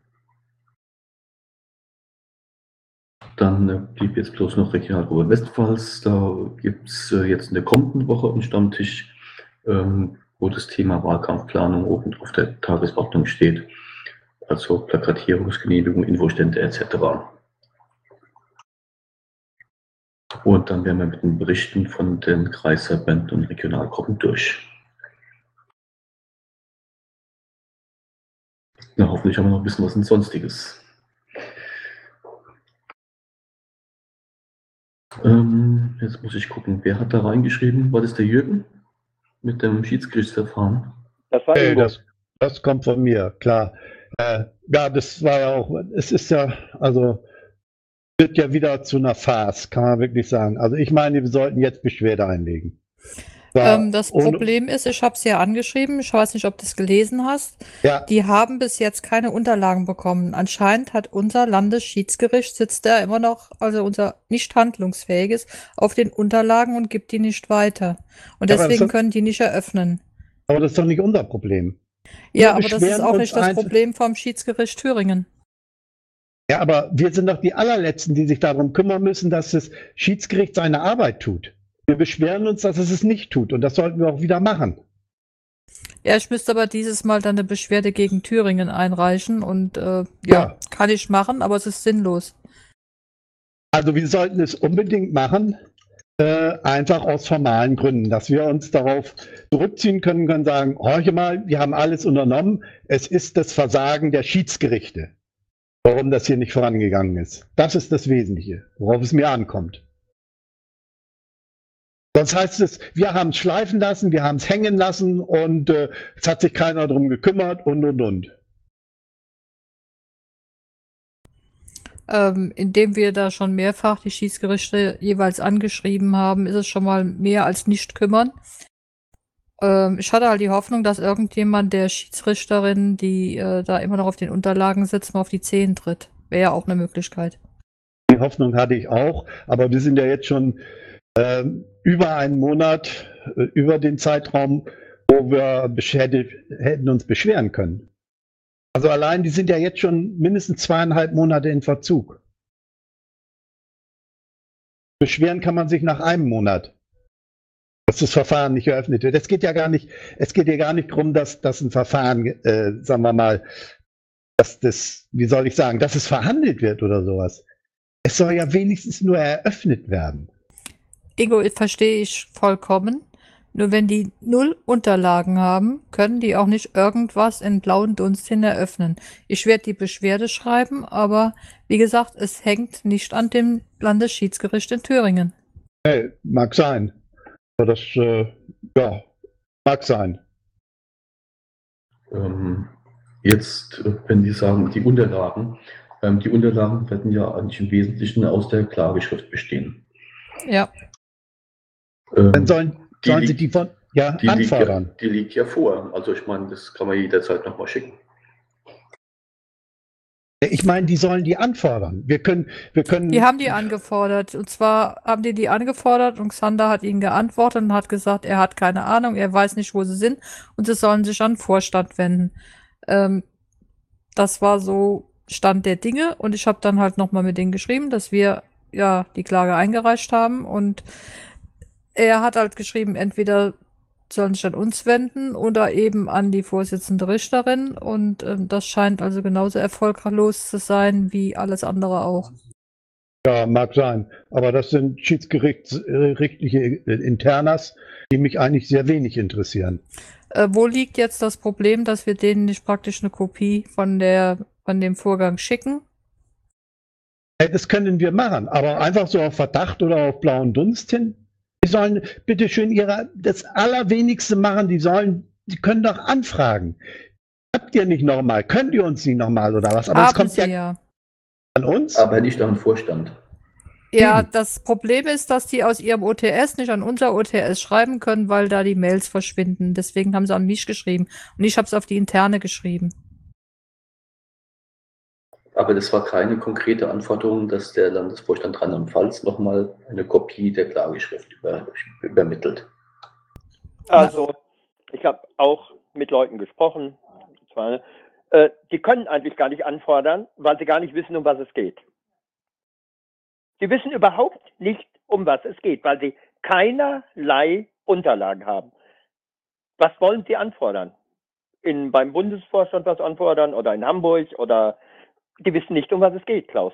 Speaker 1: Dann blieb jetzt bloß noch Regionalgruppe Westpfalz. Da gibt es jetzt eine kommende Woche einen Stammtisch, wo das Thema Wahlkampfplanung oben auf der Tagesordnung steht. Also Plakatierungsgenehmigung, Infostände etc. Und dann wären wir mit den Berichten von den Kreisverbänden und Regionalgruppen durch. Na, hoffentlich haben wir noch ein bisschen was in Sonstiges. Jetzt muss ich gucken, wer hat da reingeschrieben? War das der Jürgen mit dem Schiedsgerichtsverfahren?
Speaker 5: Das war Ingo.
Speaker 3: Das kommt von mir, klar. Ja, das war ja auch, es ist ja, also wird ja wieder zu einer Farce, kann man wirklich sagen. Also ich meine, wir sollten jetzt Beschwerde einlegen.
Speaker 2: Das Problem ist, ich habe es ja angeschrieben, ich weiß nicht, ob du es gelesen hast.
Speaker 3: Ja.
Speaker 2: Die haben bis jetzt keine Unterlagen bekommen. Anscheinend hat unser Landesschiedsgericht, sitzt da immer noch, also unser nicht handlungsfähiges, auf den Unterlagen und gibt die nicht weiter. Und deswegen können die nicht eröffnen.
Speaker 3: Aber das ist doch nicht unser Problem.
Speaker 2: Ja, aber das ist auch nicht das Problem vom Schiedsgericht Thüringen.
Speaker 3: Ja, aber wir sind doch die allerletzten, die sich darum kümmern müssen, dass das Schiedsgericht seine Arbeit tut. Wir beschweren uns, dass es es nicht tut und das sollten wir auch wieder machen.
Speaker 2: Ja, ich müsste aber dieses Mal dann eine Beschwerde gegen Thüringen einreichen und ja, kann ich machen, aber es ist sinnlos.
Speaker 3: Also wir sollten es unbedingt machen, einfach aus formalen Gründen, dass wir uns darauf zurückziehen können sagen, horche mal, wir haben alles unternommen, es ist das Versagen der Schiedsgerichte, warum das hier nicht vorangegangen ist. Das ist das Wesentliche, worauf es mir ankommt. Sonst heißt es, wir haben es schleifen lassen, wir haben es hängen lassen und es hat sich keiner darum gekümmert und.
Speaker 2: Indem wir da schon mehrfach die Schiedsgerichte jeweils angeschrieben haben, ist es schon mal mehr als nicht kümmern. Ich hatte halt die Hoffnung, dass irgendjemand der Schiedsrichterin, die da immer noch auf den Unterlagen sitzt, mal auf die Zehen tritt. Wäre ja auch eine Möglichkeit.
Speaker 3: Die Hoffnung hatte ich auch, aber wir sind ja jetzt schon über einen Monat, über den Zeitraum, wo wir hätten uns beschweren können. Also allein, die sind ja jetzt schon mindestens 2,5 Monate in Verzug. Beschweren kann man sich nach einem Monat, dass das Verfahren nicht eröffnet wird. Es geht ja gar nicht darum, dass ein Verfahren, sagen wir mal, dass das, wie soll ich sagen, dass es verhandelt wird oder sowas. Es soll ja wenigstens nur eröffnet werden.
Speaker 2: Ingo, verstehe ich vollkommen. Nur wenn die 0 Unterlagen haben, können die auch nicht irgendwas in blauen Dunst hin eröffnen. Ich werde die Beschwerde schreiben, aber wie gesagt, es hängt nicht an dem Landesschiedsgericht in Thüringen.
Speaker 3: Hey, mag sein. Aber das, ja, mag sein.
Speaker 1: Jetzt, wenn die sagen, die Unterlagen werden ja eigentlich im Wesentlichen aus der Klageschrift bestehen.
Speaker 2: Ja.
Speaker 3: Dann sollen sie die von, ja, anfordern.
Speaker 1: Die liegt ja vor. Also ich meine, das kann man jederzeit nochmal schicken.
Speaker 3: Ich meine, die sollen die anfordern. Wir können.
Speaker 2: Die haben die angefordert. Und zwar haben die angefordert und Xander hat ihnen geantwortet und hat gesagt, er hat keine Ahnung, er weiß nicht, wo sie sind und sie sollen sich an den Vorstand wenden. Das war so Stand der Dinge und ich habe dann halt nochmal mit denen geschrieben, dass wir ja die Klage eingereicht haben und er hat halt geschrieben, entweder sollen sich an uns wenden oder eben an die Vorsitzende Richterin und das scheint also genauso erfolglos zu sein wie alles andere auch.
Speaker 3: Ja, mag sein. Aber das sind schiedsgerichtsrechtliche Internas, die mich eigentlich sehr wenig interessieren.
Speaker 2: Wo liegt jetzt das Problem, dass wir denen nicht praktisch eine Kopie von dem Vorgang schicken?
Speaker 3: Das können wir machen, aber einfach so auf Verdacht oder auf blauen Dunst hin. Die sollen bitte schön das Allerwenigste machen, die können doch anfragen. Habt ihr nicht nochmal? Könnt ihr uns nicht nochmal oder was? Aber es kommt ja an uns.
Speaker 1: Aber nicht an den Vorstand.
Speaker 2: Ja, das Problem ist, dass die aus ihrem OTS nicht an unser OTS schreiben können, weil da die Mails verschwinden. Deswegen haben sie an mich geschrieben. Und ich habe es auf die Interne geschrieben.
Speaker 1: Aber das war keine konkrete Anforderung, dass der Landesvorstand Rheinland-Pfalz nochmal eine Kopie der Klageschrift übermittelt.
Speaker 5: Also, ich habe auch mit Leuten gesprochen. Die können eigentlich gar nicht anfordern, weil sie gar nicht wissen, um was es geht. Sie wissen überhaupt nicht, um was es geht, weil sie keinerlei Unterlagen haben. Was wollen sie anfordern? Beim Bundesvorstand was anfordern oder in Hamburg oder... Die wissen nicht, um was es geht, Klaus.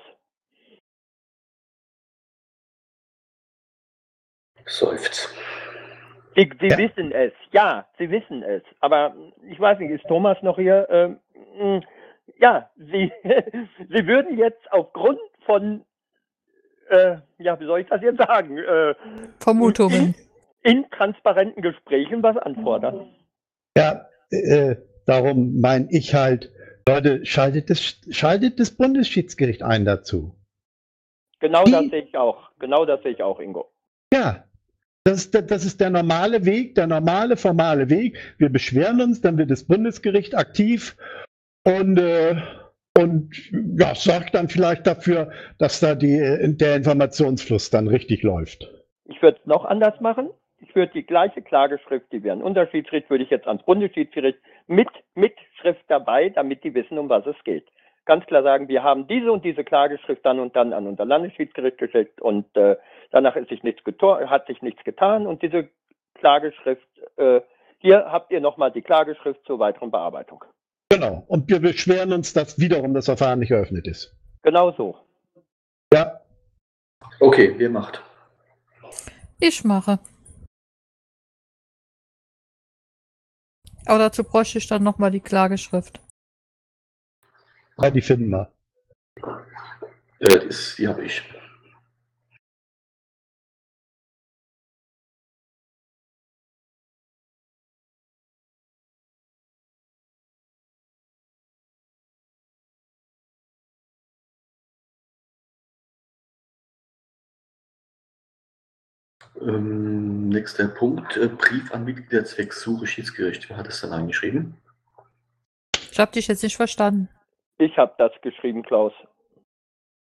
Speaker 1: Seufzt.
Speaker 5: Sie wissen es, ja, sie wissen es. Aber ich weiß nicht, ist Thomas noch hier? Ja, sie würden jetzt aufgrund von, ja, wie soll ich das jetzt sagen?
Speaker 2: Vermutungen.
Speaker 5: In transparenten Gesprächen was anfordern.
Speaker 3: Ja, darum meine ich halt, Leute, schaltet das Bundesschiedsgericht ein dazu.
Speaker 5: Genau das sehe ich auch. Genau das sehe ich auch, Ingo.
Speaker 3: Ja, das ist der normale Weg, der normale formale Weg. Wir beschweren uns, dann wird das Bundesgericht aktiv und ja, sorgt dann vielleicht dafür, dass da der Informationsfluss dann richtig läuft.
Speaker 5: Ich würde es noch anders machen. Ich würde die gleiche Klageschrift, die wir an Unterschiedsgericht, würde ich jetzt ans Bundesschiedsgericht mit Schrift dabei, damit die wissen, um was es geht. Ganz klar sagen, wir haben diese und diese Klageschrift dann und dann an unser Landesschiedsgericht geschickt und danach hat sich nichts getan und diese Klageschrift, hier habt ihr nochmal die Klageschrift zur weiteren Bearbeitung.
Speaker 3: Genau, und wir beschweren uns, dass wiederum das Verfahren nicht eröffnet ist.
Speaker 5: Genau so.
Speaker 3: Ja.
Speaker 1: Okay, wer macht?
Speaker 2: Ich mache. Aber dazu bräuchte ich dann nochmal die Klageschrift.
Speaker 3: Ja, die finden wir.
Speaker 1: Die habe ich. Nächster Punkt, Brief an Mitglieder zwecks Suche Schiedsgericht. Wer hat es dann eingeschrieben?
Speaker 2: Ich habe dich jetzt nicht verstanden.
Speaker 5: Ich habe das geschrieben, Klaus.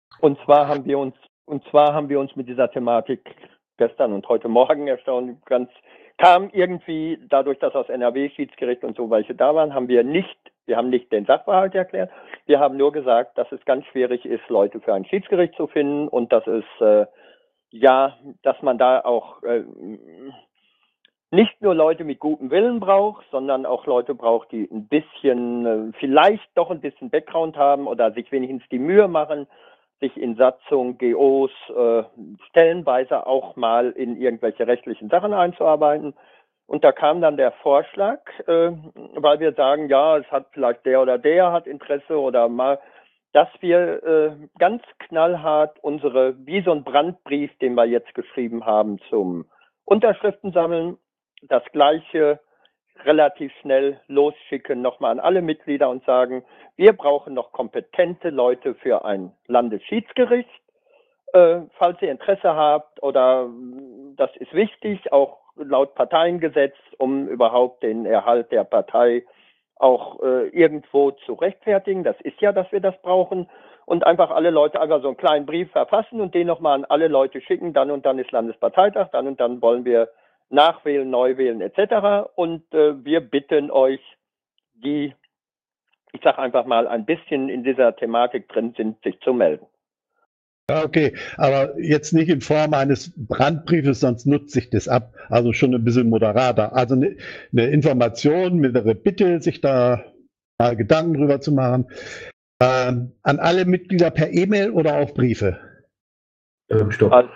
Speaker 5: Und zwar haben wir uns mit dieser Thematik gestern und heute Morgen erstaunlich kam irgendwie dadurch, dass aus NRW Schiedsgericht und so welche da waren, haben wir nicht den Sachverhalt erklärt. Wir haben nur gesagt, dass es ganz schwierig ist, Leute für ein Schiedsgericht zu finden und dass es dass man da auch nicht nur Leute mit gutem Willen braucht, sondern auch Leute braucht, die ein bisschen, vielleicht doch ein bisschen Background haben oder sich wenigstens die Mühe machen, sich in Satzung, GOs stellenweise auch mal in irgendwelche rechtlichen Sachen einzuarbeiten. Und da kam dann der Vorschlag, weil wir sagen, ja, es hat vielleicht der oder der hat Interesse oder mal, dass wir ganz knallhart wie so ein Brandbrief, den wir jetzt geschrieben haben zum Unterschriften sammeln, das Gleiche relativ schnell losschicken, nochmal an alle Mitglieder und sagen, wir brauchen noch kompetente Leute für ein Landesschiedsgericht. Falls ihr Interesse habt oder das ist wichtig, auch laut Parteiengesetz, um überhaupt den Erhalt der Partei auch irgendwo zu rechtfertigen. Das ist ja, dass wir das brauchen. Und einfach alle Leute einfach so einen kleinen Brief verfassen und den nochmal an alle Leute schicken. Dann und dann ist Landesparteitag, dann und dann wollen wir nachwählen, neu wählen etc. Und wir bitten euch, die, ich sage einfach mal, ein bisschen in dieser Thematik drin sind, sich zu melden.
Speaker 3: Okay, aber jetzt nicht in Form eines Brandbriefes, sonst nutzt sich das ab. Also schon ein bisschen moderater. Also eine Information mit einer Bitte, sich da mal Gedanken drüber zu machen. An alle Mitglieder per E-Mail oder auch Briefe?
Speaker 1: Stopp.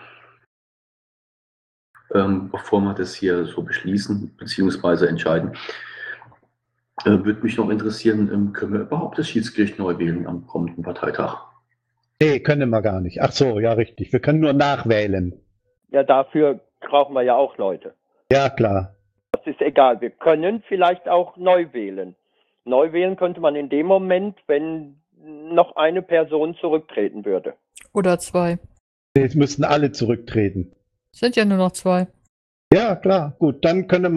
Speaker 1: Bevor wir das hier so beschließen bzw. entscheiden, würde mich noch interessieren, können wir überhaupt das Schiedsgericht neu wählen am kommenden Parteitag?
Speaker 3: Nee, können wir gar nicht. Ach so, ja richtig. Wir können nur nachwählen.
Speaker 5: Ja, dafür brauchen wir ja auch Leute.
Speaker 3: Ja, klar.
Speaker 5: Das ist egal. Wir können vielleicht auch neu wählen. Neu wählen könnte man in dem Moment, wenn noch eine Person zurücktreten würde.
Speaker 2: Oder 2.
Speaker 3: Jetzt müssten alle zurücktreten.
Speaker 2: Sind ja nur noch 2.
Speaker 3: Ja, klar, gut, dann könne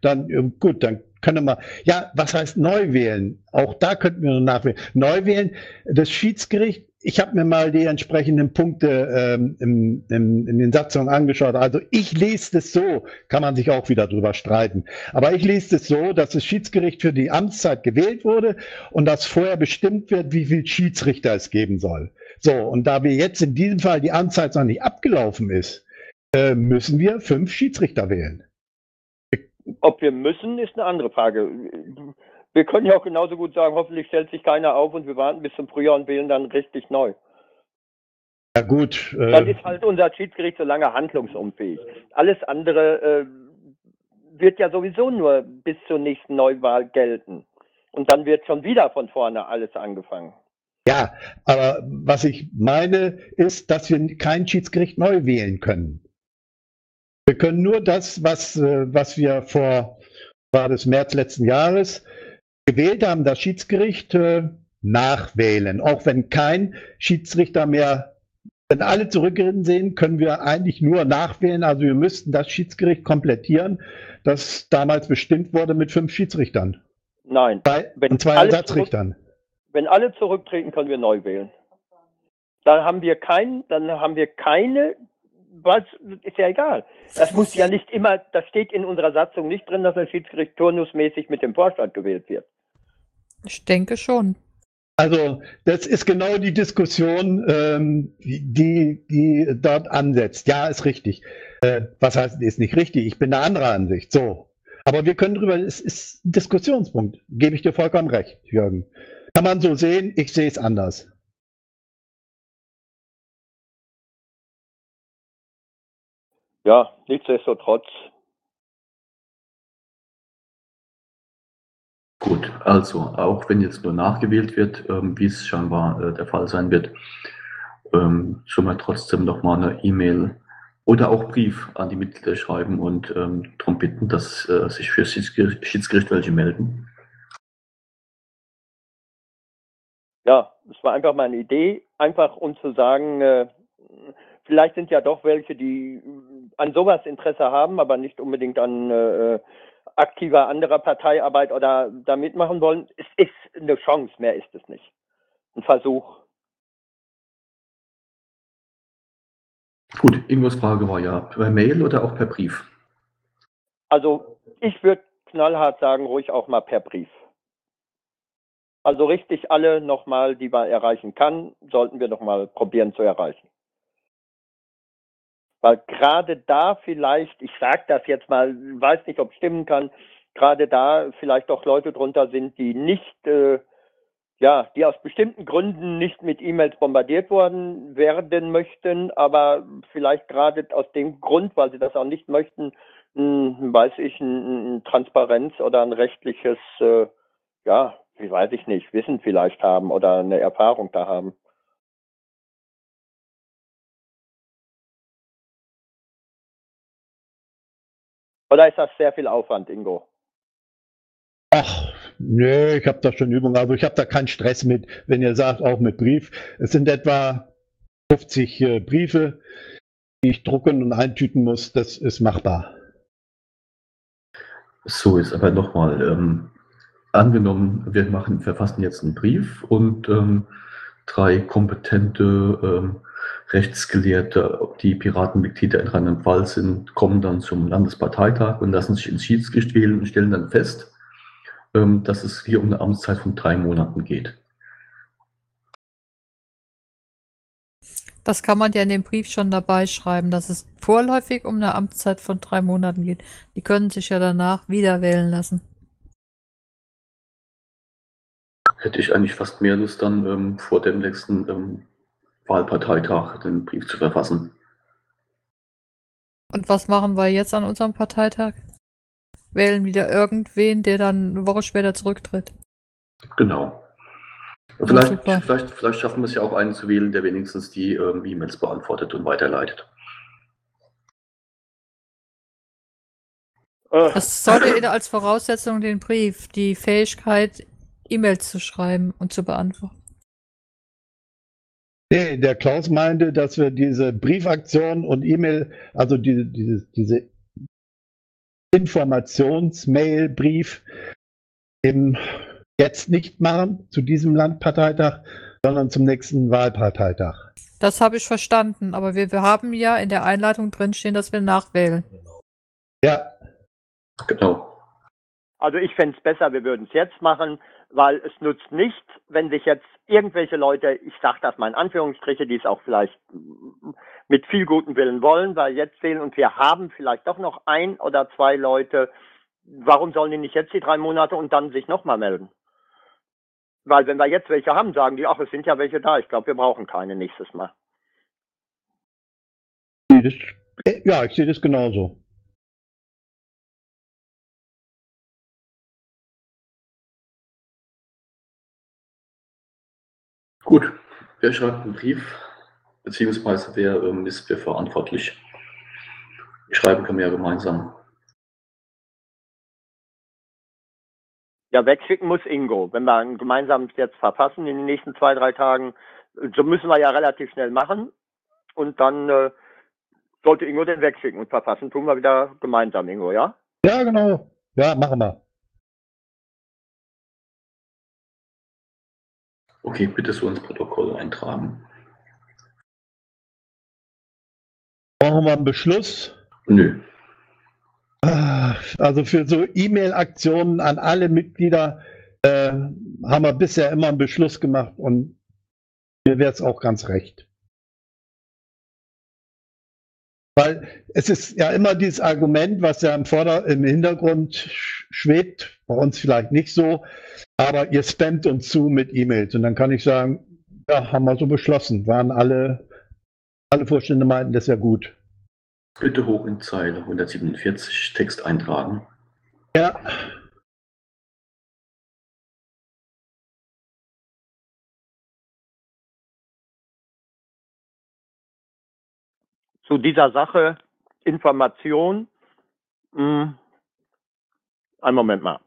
Speaker 3: man, ja, was heißt neu wählen? Auch da könnten wir nachwählen. Neu wählen, das Schiedsgericht, ich habe mir mal die entsprechenden Punkte in den Satzungen angeschaut. Also ich lese das so, kann man sich auch wieder drüber streiten. Aber ich lese das so, dass das Schiedsgericht für die Amtszeit gewählt wurde und dass vorher bestimmt wird, wie viel Schiedsrichter es geben soll. So, und da wir jetzt in diesem Fall die Amtszeit noch nicht abgelaufen ist, müssen wir 5 Schiedsrichter wählen.
Speaker 5: Ob wir müssen, ist eine andere Frage. Wir können ja auch genauso gut sagen, hoffentlich stellt sich keiner auf und wir warten bis zum Frühjahr und wählen dann richtig neu.
Speaker 3: Ja gut.
Speaker 5: Dann ist halt unser Schiedsgericht so lange handlungsunfähig. Alles andere wird ja sowieso nur bis zur nächsten Neuwahl gelten. Und dann wird schon wieder von vorne alles angefangen.
Speaker 3: Ja, aber was ich meine, ist, dass wir kein Schiedsgericht neu wählen können. Wir können nur das, was wir war das März letzten Jahres, gewählt haben, das Schiedsgericht nachwählen. Auch wenn kein Schiedsrichter mehr, wenn alle zurückgeritten sind, können wir eigentlich nur nachwählen. Also wir müssten das Schiedsgericht komplettieren, das damals bestimmt wurde mit 5 Schiedsrichtern.
Speaker 5: Nein.
Speaker 3: Und 2 Ersatzrichtern.
Speaker 5: Wenn alle zurücktreten, können wir neu wählen. Dann haben wir keine, was ist ja egal. Das muss ja nicht immer, das steht in unserer Satzung nicht drin, dass das Schiedsgericht turnusmäßig mit dem Vorstand gewählt wird.
Speaker 2: Ich denke schon.
Speaker 3: Also das ist genau die Diskussion, die dort ansetzt. Ja, ist richtig. Was heißt, ist nicht richtig? Ich bin eine andere Ansicht. So. Aber wir können drüber, es ist ein Diskussionspunkt. Gebe ich dir vollkommen recht, Jürgen. Kann man so sehen, ich sehe es anders.
Speaker 5: Ja, nichtsdestotrotz.
Speaker 1: Gut, also auch wenn jetzt nur nachgewählt wird, wie es scheinbar der Fall sein wird, sollen wir trotzdem nochmal eine E-Mail oder auch Brief an die Mitglieder schreiben und darum bitten, dass sich für Schiedsgericht welche melden.
Speaker 5: Ja, es war einfach mal eine Idee, einfach um zu sagen, vielleicht sind ja doch welche, die an sowas Interesse haben, aber nicht unbedingt an aktiver anderer Parteiarbeit oder da mitmachen wollen. Es ist eine Chance, mehr ist es nicht. Ein Versuch.
Speaker 1: Gut, Ingos Frage war ja per Mail oder auch per Brief?
Speaker 5: Also ich würde knallhart sagen, ruhig auch mal per Brief. Also richtig alle nochmal, die man erreichen kann, sollten wir nochmal probieren zu erreichen. Weil gerade da vielleicht, ich sage das jetzt mal, weiß nicht, ob es stimmen kann, gerade da vielleicht auch Leute drunter sind, die nicht, die aus bestimmten Gründen nicht mit E-Mails bombardiert worden werden möchten, aber vielleicht gerade aus dem Grund, weil sie das auch nicht möchten, ein Transparenz oder ein rechtliches, Wissen vielleicht haben oder eine Erfahrung da haben. Oder ist das sehr viel Aufwand, Ingo?
Speaker 3: Ach, nö, ich habe da schon Übung. Also ich habe da keinen Stress mit, wenn ihr sagt, auch mit Brief. Es sind etwa 50 Briefe, die ich drucken und eintüten muss. Das ist machbar.
Speaker 1: So ist aber nochmal angenommen, wir verfassen jetzt einen Brief und 3 kompetente Rechtsgelehrte, die Piratenmitglieder in Rheinland-Pfalz sind, kommen dann zum Landesparteitag und lassen sich ins Schiedsgericht wählen und stellen dann fest, dass es hier um eine Amtszeit von 3 Monaten geht.
Speaker 2: Das kann man ja in dem Brief schon dabei schreiben, dass es vorläufig um eine Amtszeit von 3 Monaten geht. Die können sich ja danach wieder wählen lassen.
Speaker 1: Hätte ich eigentlich fast mehr Lust, dann vor dem nächsten Wahlparteitag den Brief zu verfassen.
Speaker 2: Und was machen wir jetzt an unserem Parteitag? Wählen wieder irgendwen, der dann eine Woche später zurücktritt.
Speaker 1: Genau. Vielleicht schaffen wir es ja auch, einen zu wählen, der wenigstens die E-Mails beantwortet und weiterleitet.
Speaker 2: Das sollte als Voraussetzung den Brief, die Fähigkeit, E-Mails zu schreiben und zu beantworten.
Speaker 3: Nee, der Klaus meinte, dass wir diese Briefaktion und E-Mail, also diese Informationsmail-Brief eben jetzt nicht machen zu diesem Landparteitag, sondern zum nächsten Wahlparteitag.
Speaker 2: Das habe ich verstanden, aber wir haben ja in der Einleitung drinstehen, dass wir nachwählen.
Speaker 3: Ja.
Speaker 1: Genau.
Speaker 5: Also ich fände es besser, wir würden es jetzt machen, weil es nutzt nicht, wenn sich jetzt irgendwelche Leute, ich sage das mal in Anführungsstriche, die es auch vielleicht mit viel gutem Willen wollen, weil jetzt wählen und wir haben vielleicht doch noch 1 oder 2 Leute, warum sollen die nicht jetzt die 3 Monate und dann sich nochmal melden? Weil wenn wir jetzt welche haben, sagen die, ach, es sind ja welche da, ich glaube, wir brauchen keine nächstes Mal.
Speaker 3: Ja, ich sehe das genauso.
Speaker 1: Gut, wer schreibt einen Brief, beziehungsweise wer ist für verantwortlich? Schreiben können wir ja gemeinsam.
Speaker 5: Ja, wegschicken muss Ingo. Wenn wir ein gemeinsames jetzt verfassen in den nächsten 2, 3 Tagen, so müssen wir ja relativ schnell machen. Und dann sollte Ingo den wegschicken und verfassen tun wir wieder gemeinsam, Ingo, ja?
Speaker 3: Ja, genau. Ja, machen wir.
Speaker 1: Okay, bitte so ins Protokoll eintragen.
Speaker 3: Brauchen wir einen Beschluss?
Speaker 1: Nö.
Speaker 3: Also für so E-Mail-Aktionen an alle Mitglieder haben wir bisher immer einen Beschluss gemacht und mir wäre es auch ganz recht. Weil es ist ja immer dieses Argument, was ja im Hintergrund schwebt, bei uns vielleicht nicht so, aber ihr spammt uns zu mit E-Mails. Und dann kann ich sagen, ja, haben wir so beschlossen. Waren alle Vorstände meinten, das ist ja gut.
Speaker 1: Bitte hoch in Zeile 147 Text eintragen.
Speaker 3: Ja.
Speaker 5: Zu dieser Sache Information. Einen Moment mal.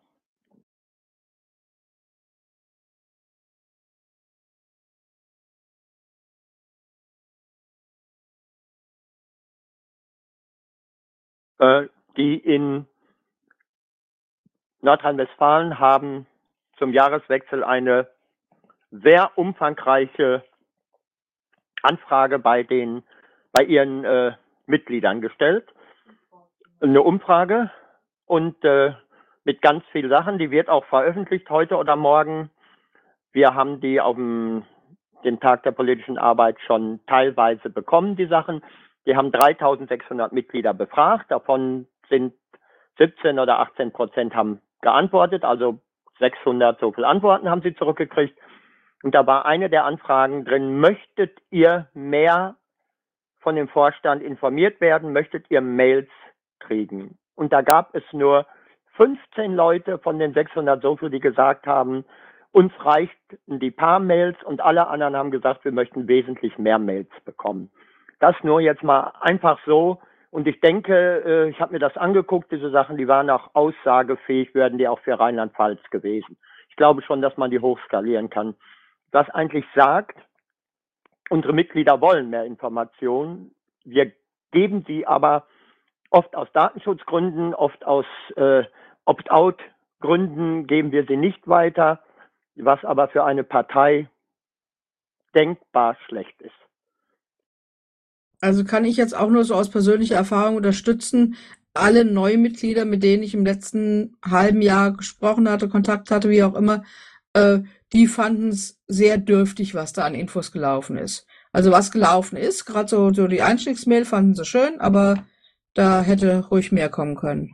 Speaker 5: Die in Nordrhein-Westfalen haben zum Jahreswechsel eine sehr umfangreiche Anfrage bei den bei ihren Mitgliedern gestellt. Eine Umfrage und mit ganz vielen Sachen, die wird auch veröffentlicht heute oder morgen. Wir haben die auf den Tag der politischen Arbeit schon teilweise bekommen, die Sachen. Die haben 3600 Mitglieder befragt, davon sind 17 oder 18% haben geantwortet, also 600 so viele Antworten haben sie zurückgekriegt. Und da war eine der Anfragen drin: Möchtet ihr mehr von dem Vorstand informiert werden? Möchtet ihr Mails kriegen? Und da gab es nur 15 Leute von den 600 so viel, die gesagt haben, uns reichten die paar Mails, und alle anderen haben gesagt, wir möchten wesentlich mehr Mails bekommen. Das nur jetzt mal einfach so. Und ich denke, ich habe mir das angeguckt, diese Sachen, die waren auch aussagefähig, werden die auch für Rheinland-Pfalz gewesen. Ich glaube schon, dass man die hochskalieren kann. Was eigentlich sagt, unsere Mitglieder wollen mehr Informationen. Wir geben sie aber oft aus Datenschutzgründen, oft aus Opt-out-Gründen geben wir sie nicht weiter, was aber für eine Partei denkbar schlecht ist.
Speaker 6: Also kann ich jetzt auch nur so aus persönlicher Erfahrung unterstützen, alle Neumitglieder, mit denen ich im letzten halben Jahr gesprochen hatte, Kontakt hatte, wie auch immer, die fanden es sehr dürftig, was da an Infos gelaufen ist. Also was gelaufen ist, gerade so die Einstiegsmail fanden sie schön, aber da hätte ruhig mehr kommen können.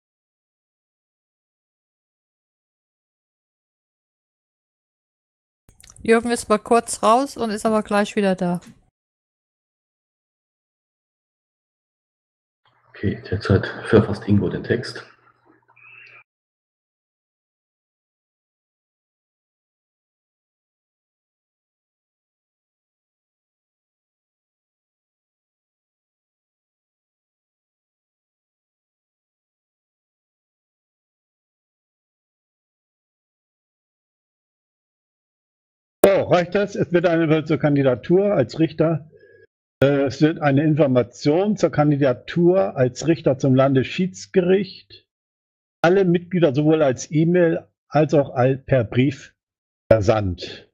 Speaker 2: Jürgen ist mal kurz raus und ist aber gleich wieder da.
Speaker 1: Okay, derzeit verfasst Ingo den Text.
Speaker 3: So, reicht das? Es wird eine zur Kandidatur als Richter. Es wird eine Information zur Kandidatur als Richter zum Landesschiedsgericht. Alle Mitglieder sowohl als E-Mail als auch per Brief versandt.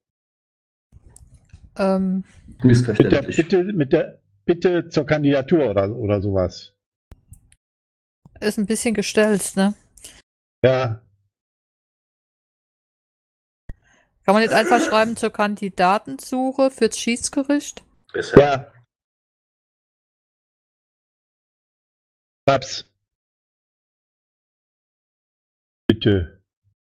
Speaker 1: Missverständlich.
Speaker 3: Bitte zur Kandidatur oder sowas.
Speaker 2: Ist ein bisschen gestellt, ne?
Speaker 3: Ja.
Speaker 2: Kann man nicht einfach schreiben zur Kandidatensuche fürs Schiedsgericht?
Speaker 1: Besser.
Speaker 3: Ja. Hab's. Bitte.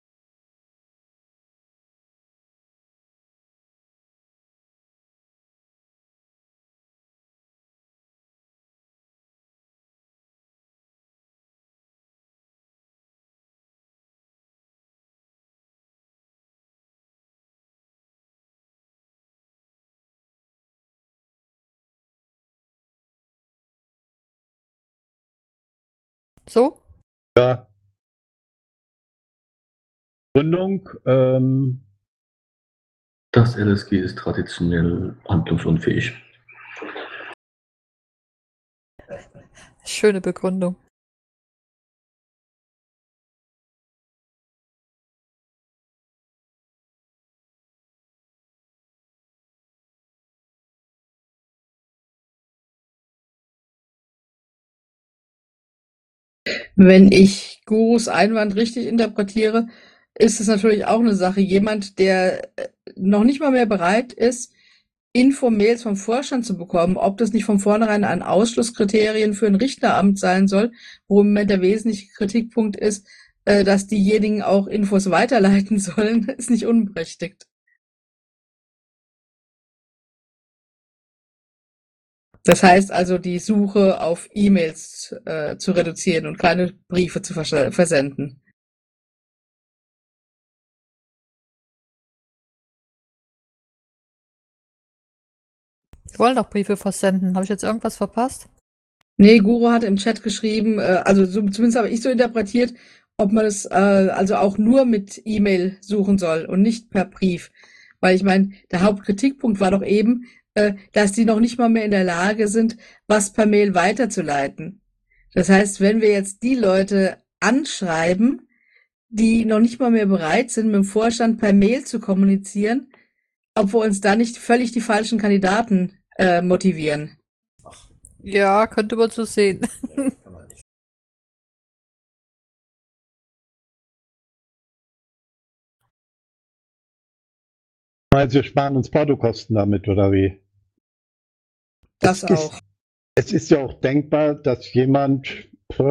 Speaker 2: So?
Speaker 3: Ja. Gründung.
Speaker 1: Das LSG ist traditionell handlungsunfähig.
Speaker 2: Schöne Begründung.
Speaker 6: Wenn ich Gurus Einwand richtig interpretiere, ist es natürlich auch eine Sache. Jemand, der noch nicht mal mehr bereit ist, Infomails vom Vorstand zu bekommen, ob das nicht von vornherein ein Ausschlusskriterien für ein Richteramt sein soll, wo im Moment der wesentliche Kritikpunkt ist, dass diejenigen auch Infos weiterleiten sollen, ist nicht unberechtigt. Das heißt also, die Suche auf E-Mails zu reduzieren und keine Briefe zu versenden.
Speaker 2: Wir wollen doch Briefe versenden. Habe ich jetzt irgendwas verpasst?
Speaker 6: Nee, Guru hat im Chat geschrieben, also zumindest habe ich so interpretiert, ob man das also auch nur mit E-Mail suchen soll und nicht per Brief. Weil ich meine, der Hauptkritikpunkt war doch eben, dass die noch nicht mal mehr in der Lage sind, was per Mail weiterzuleiten. Das heißt, wenn wir jetzt die Leute anschreiben, die noch nicht mal mehr bereit sind, mit dem Vorstand per Mail zu kommunizieren, ob wir uns da nicht völlig die falschen Kandidaten motivieren.
Speaker 2: Ja, könnte man so sehen.
Speaker 3: Also wir sparen uns Portokosten damit, oder wie?
Speaker 6: Das
Speaker 3: Es ist,
Speaker 6: auch.
Speaker 3: es ist ja auch denkbar, dass jemand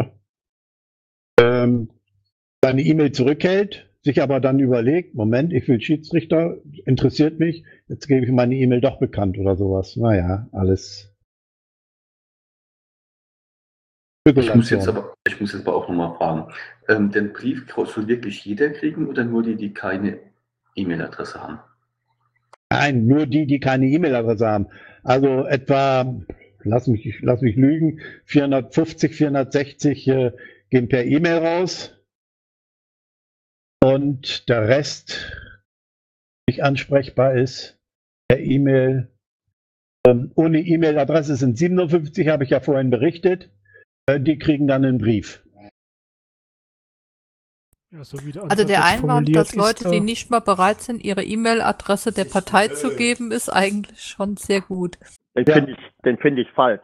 Speaker 3: seine E-Mail zurückhält, sich aber dann überlegt, Moment, ich will Schiedsrichter, interessiert mich, jetzt gebe ich meine E-Mail doch bekannt oder sowas. Naja, alles
Speaker 1: Ich muss jetzt
Speaker 3: Spekulation.
Speaker 1: aber auch nochmal fragen. Den Brief soll wirklich jeder kriegen oder nur die, die keine E-Mail-Adresse haben?
Speaker 3: Nein, nur die, die keine E-Mail-Adresse haben. Also etwa, lass mich lügen, 450, 460 gehen per E-Mail raus und der Rest nicht ansprechbar ist per E-Mail. Ohne E-Mail-Adresse sind 57, habe ich ja vorhin berichtet. Die kriegen dann einen Brief.
Speaker 4: Ja, so wie der
Speaker 2: Also
Speaker 4: Antrag
Speaker 2: der
Speaker 4: jetzt
Speaker 2: Einwand,
Speaker 4: formuliert
Speaker 2: dass Leute,
Speaker 4: ist,
Speaker 2: die nicht mal bereit sind, ihre E-Mail-Adresse der Partei zu geben, ist eigentlich schon sehr gut.
Speaker 5: Den finde ich falsch.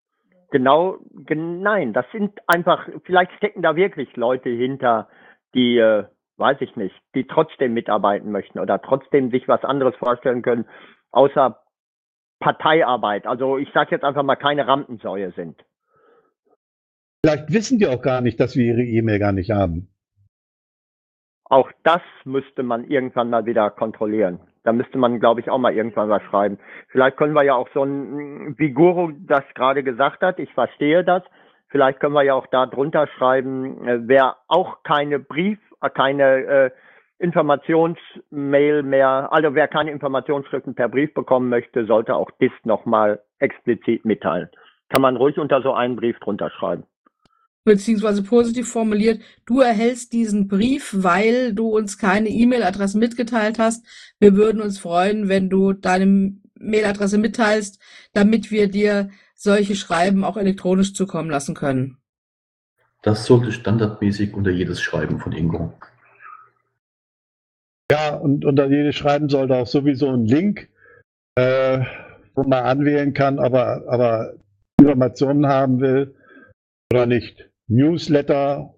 Speaker 5: Nein, das sind einfach, vielleicht stecken da wirklich Leute hinter, die, weiß ich nicht, die trotzdem mitarbeiten möchten oder trotzdem sich was anderes vorstellen können, außer Parteiarbeit. Also ich sage jetzt einfach mal, keine Rampensäue sind.
Speaker 3: Vielleicht wissen die auch gar nicht, dass wir ihre E-Mail gar nicht haben.
Speaker 5: Auch das müsste man irgendwann mal wieder kontrollieren. Da müsste man, glaube ich, auch mal irgendwann was schreiben. Vielleicht können wir ja auch so ein, wie Guru das gerade gesagt hat, ich verstehe das, vielleicht können wir ja auch da drunter schreiben, wer auch keine keine Informationsmail mehr, also wer keine Informationsschriften per Brief bekommen möchte, sollte auch das nochmal explizit mitteilen. Kann man ruhig unter so einen Brief drunter schreiben.
Speaker 6: Beziehungsweise positiv formuliert, du erhältst diesen Brief, weil du uns keine E-Mail-Adresse mitgeteilt hast. Wir würden uns freuen, wenn du deine Mailadresse mitteilst, damit wir dir solche Schreiben auch elektronisch zukommen lassen können.
Speaker 1: Das sollte standardmäßig unter jedes Schreiben von Ingo.
Speaker 3: Ja, und unter jedes Schreiben sollte auch sowieso ein Link, wo man anwählen kann, aber Informationen haben will oder nicht. Newsletter.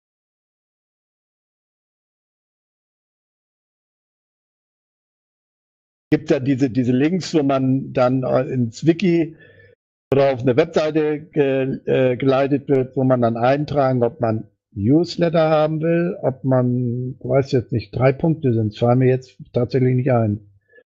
Speaker 3: Gibt ja diese Links, wo man dann ins Wiki oder auf eine Webseite geleitet wird, wo man dann eintragen, ob man Newsletter haben will, ob man, ich weiß jetzt nicht, 3 Punkte sind, fallen mir jetzt tatsächlich nicht ein.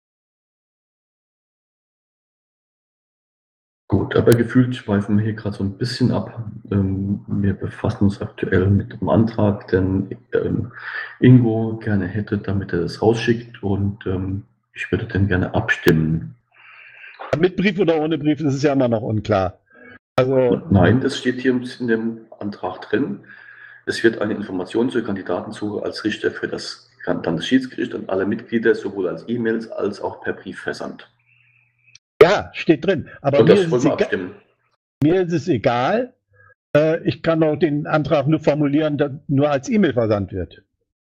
Speaker 1: Gut, aber gefühlt schweifen wir hier gerade so ein bisschen ab. Wir befassen uns aktuell mit dem Antrag, den Ingo gerne hätte, damit er das rausschickt, und ich würde dann gerne abstimmen.
Speaker 3: Mit Brief oder ohne Brief, das ist ja immer noch unklar. Also,
Speaker 1: Nein, das steht hier in dem Antrag drin. Es wird eine Information zur Kandidatensuche als Richter für das Landesschiedsgericht und alle Mitglieder sowohl als E-Mails als auch per Brief versandt.
Speaker 3: ja, steht drin. Aber
Speaker 1: Und
Speaker 3: mir
Speaker 1: das
Speaker 3: ist,
Speaker 1: wollen
Speaker 3: es
Speaker 1: wir
Speaker 3: egal,
Speaker 1: abstimmen.
Speaker 3: mir ist es egal. Ich kann auch den Antrag nur formulieren, dass nur als E-Mail versandt wird.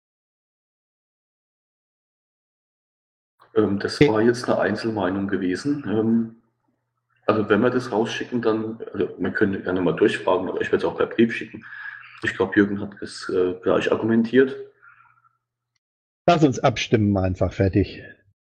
Speaker 1: Das war jetzt eine Einzelmeinung gewesen. Also wenn wir das rausschicken, dann, also wir können gerne mal durchfragen, aber ich werde es auch per Brief schicken. Ich glaube, Jürgen hat es gleich argumentiert.
Speaker 3: Lass uns abstimmen, einfach fertig.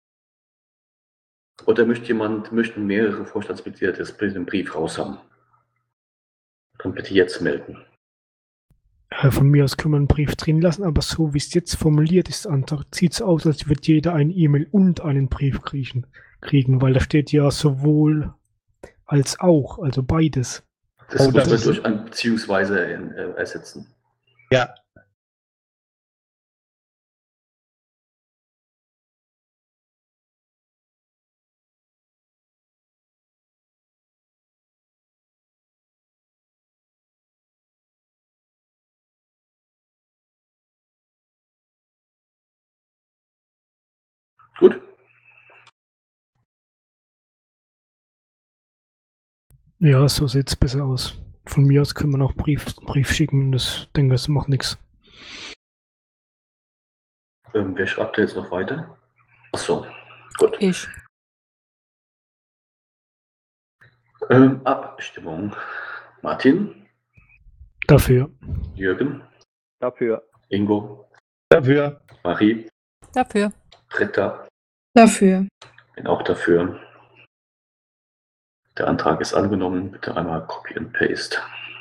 Speaker 1: Oder möchten mehrere Vorstandsmitglieder den Brief raus haben? Dann bitte jetzt melden.
Speaker 4: Von mir aus können wir einen Brief drin lassen, aber so wie es jetzt formuliert ist, Antrag, sieht es aus, als würde jeder eine E-Mail und einen Brief kriegen, weil da steht ja sowohl als auch, also beides.
Speaker 1: Das
Speaker 3: das
Speaker 1: müssen wir
Speaker 3: ist-
Speaker 1: durch ein beziehungsweise ersetzen.
Speaker 3: Ja.
Speaker 1: Gut.
Speaker 4: Ja, so sieht es besser aus. Von mir aus können wir noch Brief schicken, denke, das macht nichts.
Speaker 1: Wer schreibt da jetzt noch weiter? Achso, gut.
Speaker 2: Ich.
Speaker 1: Abstimmung. Martin,
Speaker 4: Dafür.
Speaker 1: Jürgen,
Speaker 5: Dafür.
Speaker 1: Ingo,
Speaker 3: Dafür.
Speaker 1: Marie,
Speaker 2: Dafür.
Speaker 1: Britta,
Speaker 6: Dafür.
Speaker 1: bin auch dafür. Der Antrag ist angenommen. Bitte einmal Copy and Paste.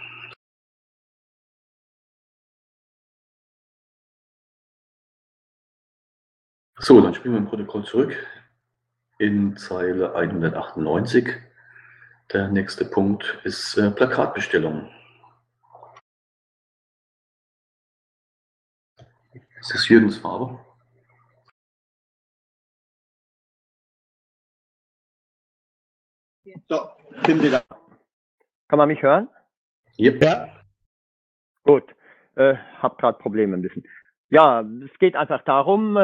Speaker 1: So, dann spielen wir im Protokoll zurück in Zeile 198. Der nächste Punkt ist Plakatbestellung. Das ist Jürgens Farbe.
Speaker 5: So, bin wieder. Kann man mich hören?
Speaker 1: Yep.
Speaker 3: Ja.
Speaker 5: Gut. Hab gerade Probleme ein bisschen. Ja, es geht einfach darum,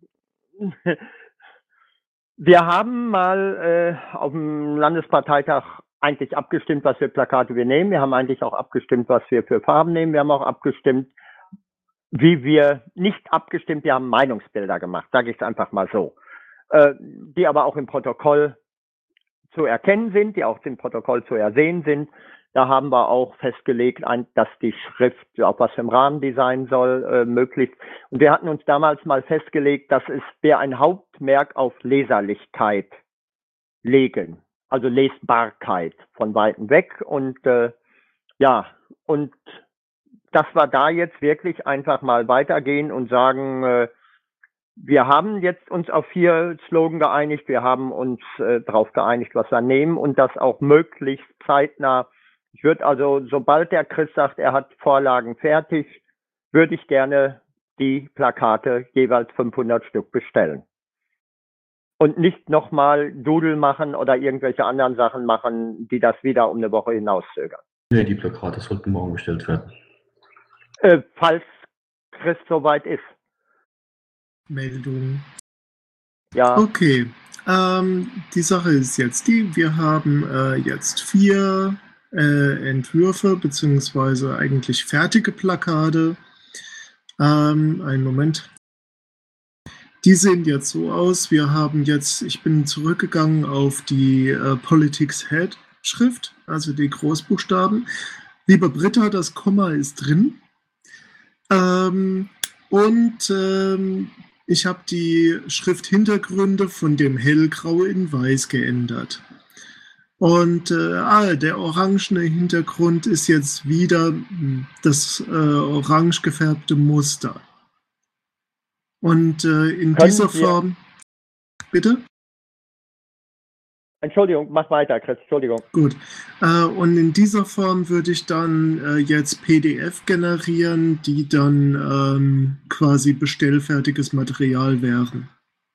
Speaker 5: wir haben mal auf dem Landesparteitag eigentlich abgestimmt, was für Plakate wir nehmen. Wir haben eigentlich auch abgestimmt, was wir für Farben nehmen. Wir haben auch abgestimmt, wir haben Meinungsbilder gemacht, sage ich es einfach mal so, die aber auch im Protokoll zu erkennen sind, die auch im Protokoll zu ersehen sind. Da haben wir auch festgelegt, dass die Schrift, auf was für ein Rahmen die sein soll, möglichst. Und wir hatten uns damals mal festgelegt, dass wir ein Hauptmerk auf Leserlichkeit legen, also Lesbarkeit von Weitem weg. Und und dass wir da jetzt wirklich einfach mal weitergehen und sagen, wir haben jetzt uns auf 4 Slogan geeinigt, wir haben uns darauf geeinigt, was wir nehmen und das auch möglichst zeitnah. Ich würde also, sobald der Chris sagt, er hat Vorlagen fertig, würde ich gerne die Plakate jeweils 500 Stück bestellen. Und nicht nochmal Doodle machen oder irgendwelche anderen Sachen machen, die das wieder um eine Woche hinauszögern.
Speaker 1: Nee, die Plakate sollten morgen bestellt werden.
Speaker 5: Falls Chris soweit ist.
Speaker 9: Meldung.
Speaker 5: Ja.
Speaker 9: Okay. Die Sache ist jetzt die, wir haben jetzt 4 Entwürfe, beziehungsweise eigentlich fertige Plakate. Einen Moment. Die sehen jetzt so aus. Wir haben jetzt, ich bin zurückgegangen auf die Politics Head Schrift, also die Großbuchstaben. Liebe Britta, das Komma ist drin. Ich habe die Schrifthintergründe von dem hellgrau in weiß geändert. Und der orangene Hintergrund ist jetzt wieder das orange gefärbte Muster. Und in dieser Form... Bitte?
Speaker 5: Entschuldigung, mach weiter, Chris, Entschuldigung.
Speaker 9: Gut. Und in dieser Form würde ich dann jetzt PDF generieren, die dann quasi bestellfertiges Material wären.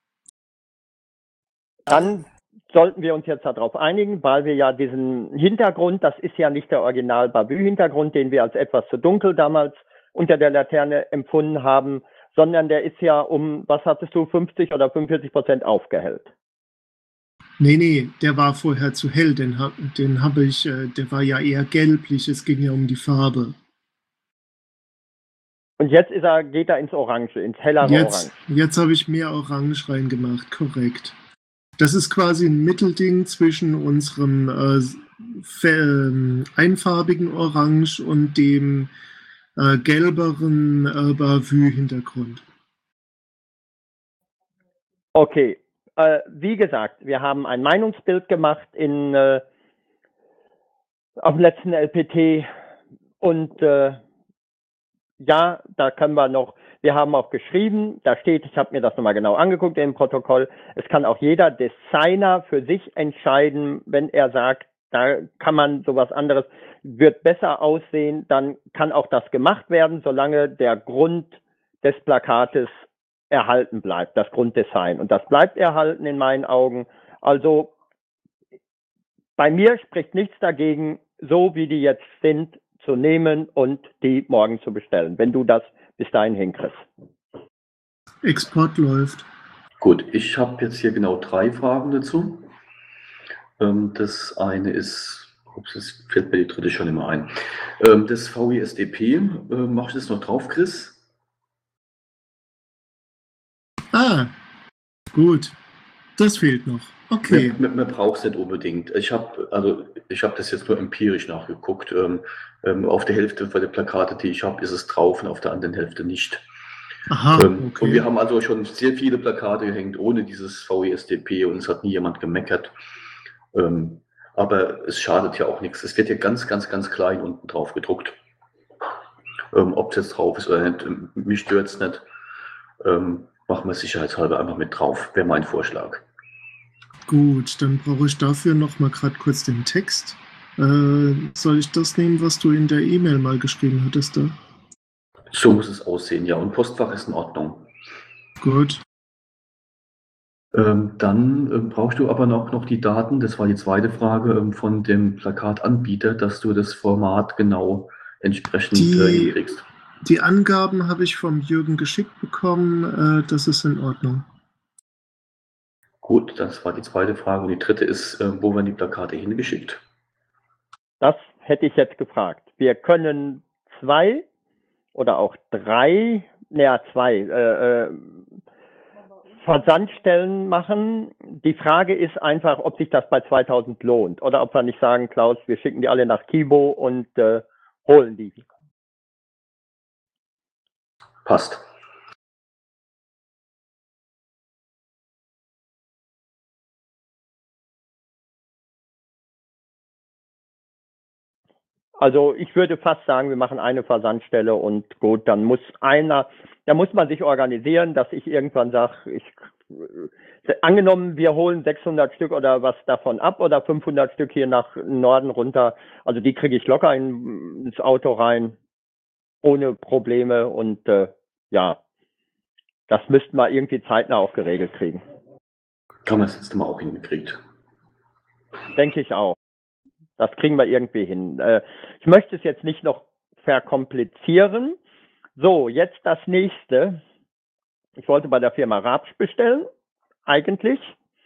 Speaker 5: Dann sollten wir uns jetzt darauf einigen, weil wir ja diesen Hintergrund, das ist ja nicht der Original-Bavü-Hintergrund, den wir als etwas zu dunkel damals unter der Laterne empfunden haben, sondern der ist ja um, was hattest du, 50 oder 45% aufgehellt.
Speaker 9: Nee, der war vorher zu hell, den habe ich, der war ja eher gelblich, es ging ja um die Farbe.
Speaker 5: Und jetzt geht er ins Orange, ins hellere Orange.
Speaker 9: Jetzt habe ich mehr Orange reingemacht, korrekt. Das ist quasi ein Mittelding zwischen unserem einfarbigen Orange und dem gelberen Bavü-Hintergrund.
Speaker 5: Okay. Wie gesagt, wir haben ein Meinungsbild gemacht auf dem letzten LPT und ja, da können wir noch, wir haben auch geschrieben, da steht, ich habe mir das nochmal genau angeguckt im Protokoll, es kann auch jeder Designer für sich entscheiden, wenn er sagt, da kann man sowas anderes, wird besser aussehen, dann kann auch das gemacht werden, solange der Grund des Plakates erhalten bleibt, das Grunddesign. Und das bleibt erhalten in meinen Augen. Also bei mir spricht nichts dagegen, so wie die jetzt sind, zu nehmen und die morgen zu bestellen, wenn du das bis dahin hinkriegst.
Speaker 9: Export läuft.
Speaker 1: Gut, ich habe jetzt hier genau 3 Fragen dazu. Das eine ist, es fällt mir die dritte schon immer ein. Das VISDP, machst du das noch drauf, Chris?
Speaker 9: Gut. Das fehlt noch. Okay.
Speaker 1: Man braucht es nicht unbedingt. Ich habe das jetzt nur empirisch nachgeguckt. Auf der Hälfte von der Plakate, die ich habe, ist es drauf und auf der anderen Hälfte nicht.
Speaker 9: Aha,
Speaker 1: Und
Speaker 9: okay.
Speaker 1: wir haben also schon sehr viele Plakate gehängt ohne dieses VESDP und es hat nie jemand gemeckert. Aber es schadet ja auch nichts. Es wird ja ganz, ganz, ganz klein unten drauf gedruckt. Ob es jetzt drauf ist oder nicht, mich stört es nicht. Machen wir sicherheitshalber einfach mit drauf, wäre mein Vorschlag.
Speaker 9: Gut, dann brauche ich dafür noch mal gerade kurz den Text. Soll ich das nehmen, was du in der E-Mail mal geschrieben hattest da?
Speaker 1: So muss es aussehen, ja. Und Postfach ist in Ordnung.
Speaker 9: Gut.
Speaker 1: Dann brauchst du aber noch die Daten, das war die zweite Frage, von dem Plakatanbieter, dass du das Format genau entsprechend hinkriegst.
Speaker 9: Die Angaben habe ich vom Jürgen geschickt bekommen. Das ist in Ordnung.
Speaker 1: Gut, das war die zweite Frage. Und die dritte ist, wo werden die Plakate hingeschickt?
Speaker 5: Das hätte ich jetzt gefragt. Wir können 2 oder auch 3, naja 2 Versandstellen machen. Die Frage ist einfach, ob sich das bei 2000 lohnt oder ob wir nicht sagen, Klaus, wir schicken die alle nach Kibo und holen die.
Speaker 1: Passt.
Speaker 5: Also ich würde fast sagen, wir machen eine Versandstelle und gut, dann muss man sich organisieren, dass ich irgendwann sage, angenommen, wir holen 600 Stück oder was davon ab oder 500 Stück hier nach Norden runter, also die kriege ich locker ins Auto rein, ohne Probleme und ja, das müssten wir irgendwie zeitnah auch geregelt kriegen.
Speaker 1: Kann man es jetzt mal auch hingekriegt.
Speaker 5: Denke ich auch. Das kriegen wir irgendwie hin. Ich möchte es jetzt nicht noch verkomplizieren. So, jetzt das nächste. Ich wollte bei der Firma Rapsch bestellen, eigentlich.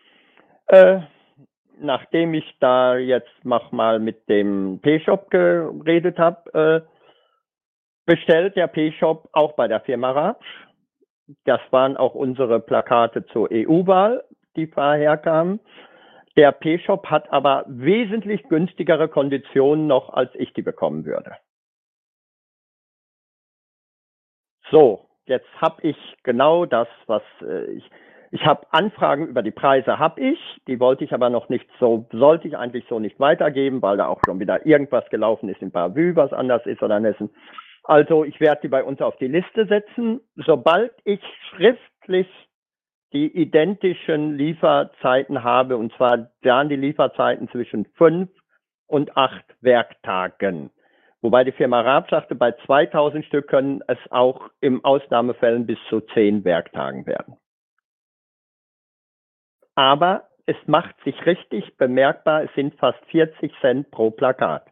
Speaker 5: Nachdem ich da jetzt mal mit dem P-Shop geredet habe, bestellt der P-Shop auch bei der Firma Rapsch. Das waren auch unsere Plakate zur EU-Wahl, die vorher kamen. Der P-Shop hat aber wesentlich günstigere Konditionen noch, als ich die bekommen würde. So, jetzt habe ich genau das, was ich habe Anfragen über die Preise, die wollte ich aber noch nicht so, sollte ich eigentlich so nicht weitergeben, weil da auch schon wieder irgendwas gelaufen ist in Bavü, was anders ist oder in Hessen. Also ich werde die bei uns auf die Liste setzen. Sobald ich schriftlich die identischen Lieferzeiten habe, und zwar dann die Lieferzeiten zwischen 5 und 8 Werktagen. Wobei die Firma Raab sagte, bei 2000 Stück können es auch im Ausnahmefällen bis zu 10 Werktagen werden. Aber es macht sich richtig bemerkbar, es sind fast 40 Cent pro Plakat.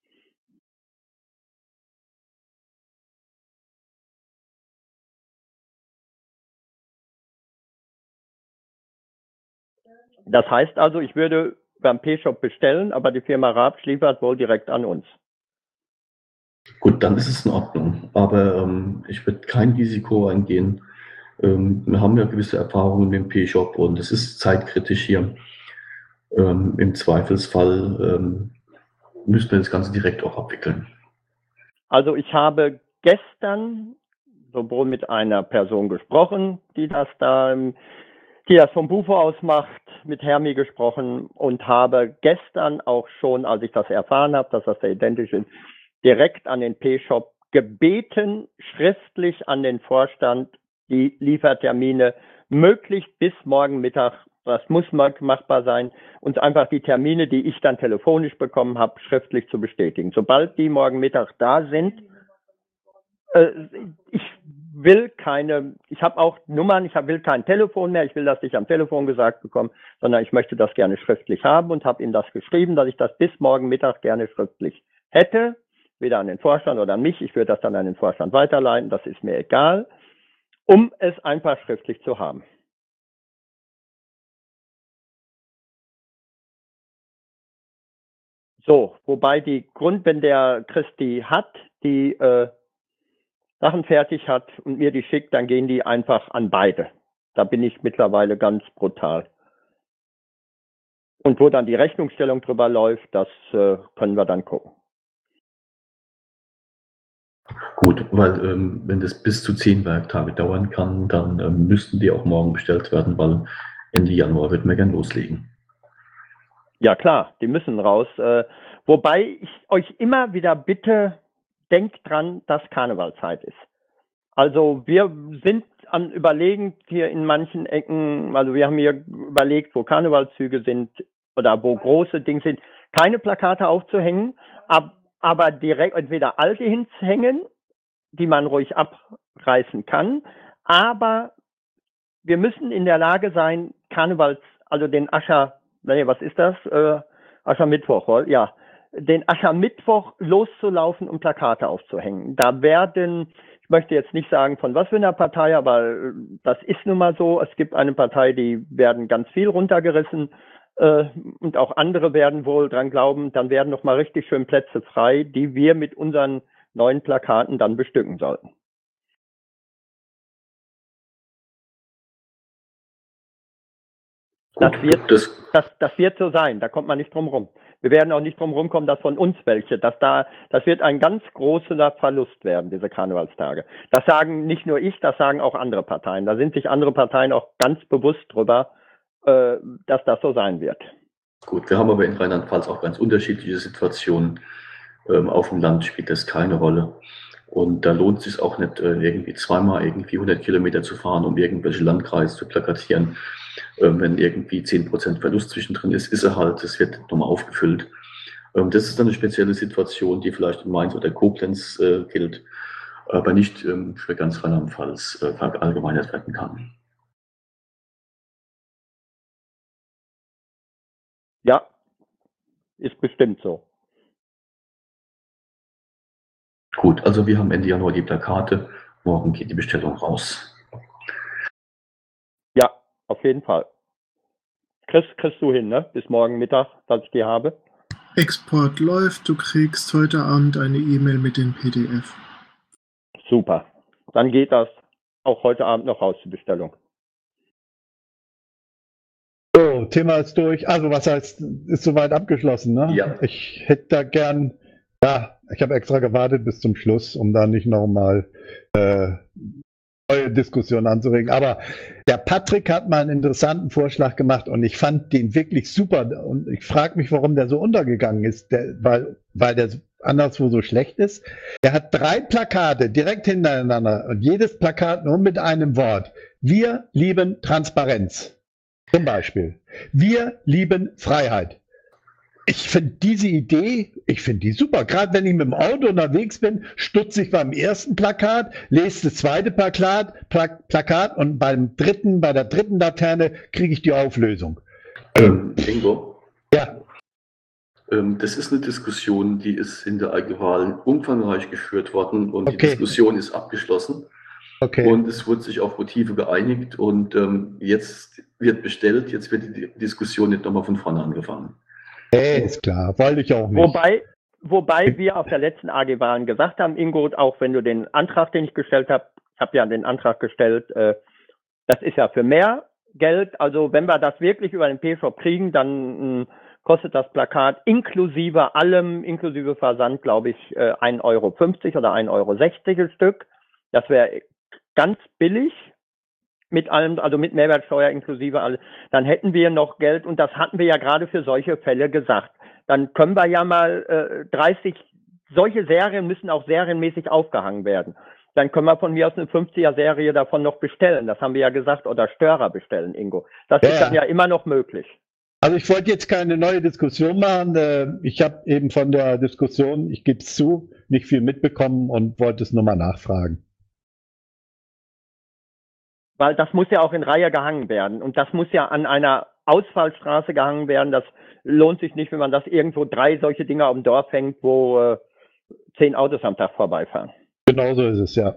Speaker 5: Das heißt also, ich würde beim P-Shop bestellen, aber die Firma Rapsch liefert wohl direkt an uns.
Speaker 1: Gut, dann ist es in Ordnung. Aber ich würde kein Risiko eingehen. Wir haben ja gewisse Erfahrungen mit dem P-Shop und es ist zeitkritisch hier. Im Zweifelsfall müssten wir das Ganze direkt auch abwickeln.
Speaker 5: Also ich habe gestern sowohl mit einer Person gesprochen, die das vom Bufo aus macht, mit Hermi gesprochen und habe gestern auch schon, als ich das erfahren habe, dass das sehr identisch ist, direkt an den P-Shop gebeten, schriftlich an den Vorstand die Liefertermine möglichst bis morgen Mittag, das muss machbar sein, uns einfach die Termine, die ich dann telefonisch bekommen habe, schriftlich zu bestätigen. Sobald die morgen Mittag da sind, ich habe auch Nummern, ich will kein Telefon mehr, ich will das nicht am Telefon gesagt bekommen, sondern ich möchte das gerne schriftlich haben und habe ihm das geschrieben, dass ich das bis morgen Mittag gerne schriftlich hätte, weder an den Vorstand oder an mich, ich würde das dann an den Vorstand weiterleiten, das ist mir egal, um es einfach schriftlich zu haben. So, wobei wenn der Christi die Sachen fertig hat und mir die schickt, dann gehen die einfach an beide. Da bin ich mittlerweile ganz brutal. Und wo dann die Rechnungsstellung drüber läuft, das können wir dann gucken.
Speaker 1: Gut, weil wenn das bis zu 10 Werktage dauern kann, dann müssten die auch morgen bestellt werden, weil Ende Januar wird man gern loslegen.
Speaker 5: Ja klar, die müssen raus. Wobei ich euch immer wieder bitte, denkt dran, dass Karnevalzeit ist. Also wir sind am Überlegen hier in manchen Ecken, also wir haben hier überlegt, wo Karnevalszüge sind oder wo große Dinge sind, keine Plakate aufzuhängen, aber direkt entweder alte hinzuhängen, die man ruhig abreißen kann, aber wir müssen in der Lage sein, also den was ist das? Aschermittwoch, ja. Den Aschermittwoch loszulaufen und Plakate aufzuhängen. Da werden, ich möchte jetzt nicht sagen von was für einer Partei, aber das ist nun mal so, es gibt eine Partei, die werden ganz viel runtergerissen und auch andere werden wohl dran glauben, dann werden noch mal richtig schön Plätze frei, die wir mit unseren neuen Plakaten dann bestücken sollten. Das wird so sein, da kommt man nicht drum rum. Wir werden auch nicht drum rumkommen, dass von uns welche, das wird ein ganz großer Verlust werden, diese Karnevalstage. Das sagen nicht nur ich, das sagen auch andere Parteien. Da sind sich andere Parteien auch ganz bewusst drüber, dass das so sein wird.
Speaker 1: Gut, wir haben aber in Rheinland-Pfalz auch ganz unterschiedliche Situationen. Auf dem Land spielt das keine Rolle. Und da lohnt es sich auch nicht, irgendwie zweimal 100 Kilometer zu fahren, um irgendwelche Landkreise zu plakatieren. Wenn irgendwie 10% Verlust zwischendrin ist, er halt, es wird nochmal aufgefüllt. Das ist dann eine spezielle Situation, die vielleicht in Mainz oder Koblenz gilt, aber nicht für ganz Rheinland-Pfalz verallgemeinert werden kann.
Speaker 5: Ja, ist bestimmt so.
Speaker 1: Gut, also wir haben Ende Januar die Plakate, morgen geht die Bestellung raus.
Speaker 5: Ja, auf jeden Fall. Kriegst du hin, ne? Bis morgen Mittag, dass ich die habe.
Speaker 9: Export läuft, du kriegst heute Abend eine E-Mail mit den PDF.
Speaker 5: Super. Dann geht das auch heute Abend noch raus, die Bestellung.
Speaker 3: So, Thema ist durch. Also was heißt, ist soweit abgeschlossen, ne?
Speaker 1: Ja.
Speaker 3: Ich hätte da gern, ich habe extra gewartet bis zum Schluss, um da nicht nochmal neue Diskussionen anzuregen. Aber der Patrick hat mal einen interessanten Vorschlag gemacht und ich fand den wirklich super. Und ich frage mich, warum der so untergegangen ist, weil der anderswo so schlecht ist. Der hat 3 Plakate direkt hintereinander und jedes Plakat nur mit einem Wort. Wir lieben Transparenz. Zum Beispiel. Wir lieben Freiheit. Ich finde diese Idee, die super. Gerade wenn ich mit dem Auto unterwegs bin, stutze ich beim ersten Plakat, lese das zweite Plakat und bei der dritten Laterne kriege ich die Auflösung.
Speaker 1: Ingo?
Speaker 3: Ja.
Speaker 1: Das ist eine Diskussion, die ist in der Eigenwahl umfangreich geführt worden und die Diskussion ist abgeschlossen.
Speaker 3: Okay.
Speaker 1: Und es wurde sich auf Motive geeinigt und jetzt wird bestellt, jetzt wird die Diskussion nicht nochmal von vorne angefangen.
Speaker 3: Ist klar, wollte ich auch nicht.
Speaker 5: Wobei wir auf der letzten AG-Wahlen gesagt haben, Ingo, auch wenn du den Antrag, den ich gestellt habe, ich habe ja den Antrag gestellt, das ist ja für mehr Geld, also wenn wir das wirklich über den P-Shop kriegen, dann kostet das Plakat inklusive allem, inklusive Versand, glaube ich, 1,50 Euro oder 1,60 Euro das Stück. Das wäre ganz billig. Mit allem, also mit Mehrwertsteuer inklusive alles, dann hätten wir noch Geld und das hatten wir ja gerade für solche Fälle gesagt. Dann können wir ja mal 30, solche Serien müssen auch serienmäßig aufgehangen werden. Dann können wir von mir aus eine 50er-Serie davon noch bestellen, das haben wir ja gesagt, oder Störer bestellen, Ingo. Das ist dann ja immer noch möglich.
Speaker 3: Also ich wollte jetzt keine neue Diskussion machen, ich habe eben von der Diskussion, ich gebe es zu, nicht viel mitbekommen und wollte es nur mal nachfragen.
Speaker 5: Weil das muss ja auch in Reihe gehangen werden. Und das muss ja an einer Ausfallstraße gehangen werden. Das lohnt sich nicht, wenn man das irgendwo 3 solche Dinger auf dem Dorf hängt, wo 10 Autos am Tag vorbeifahren.
Speaker 3: Genau so ist es, ja.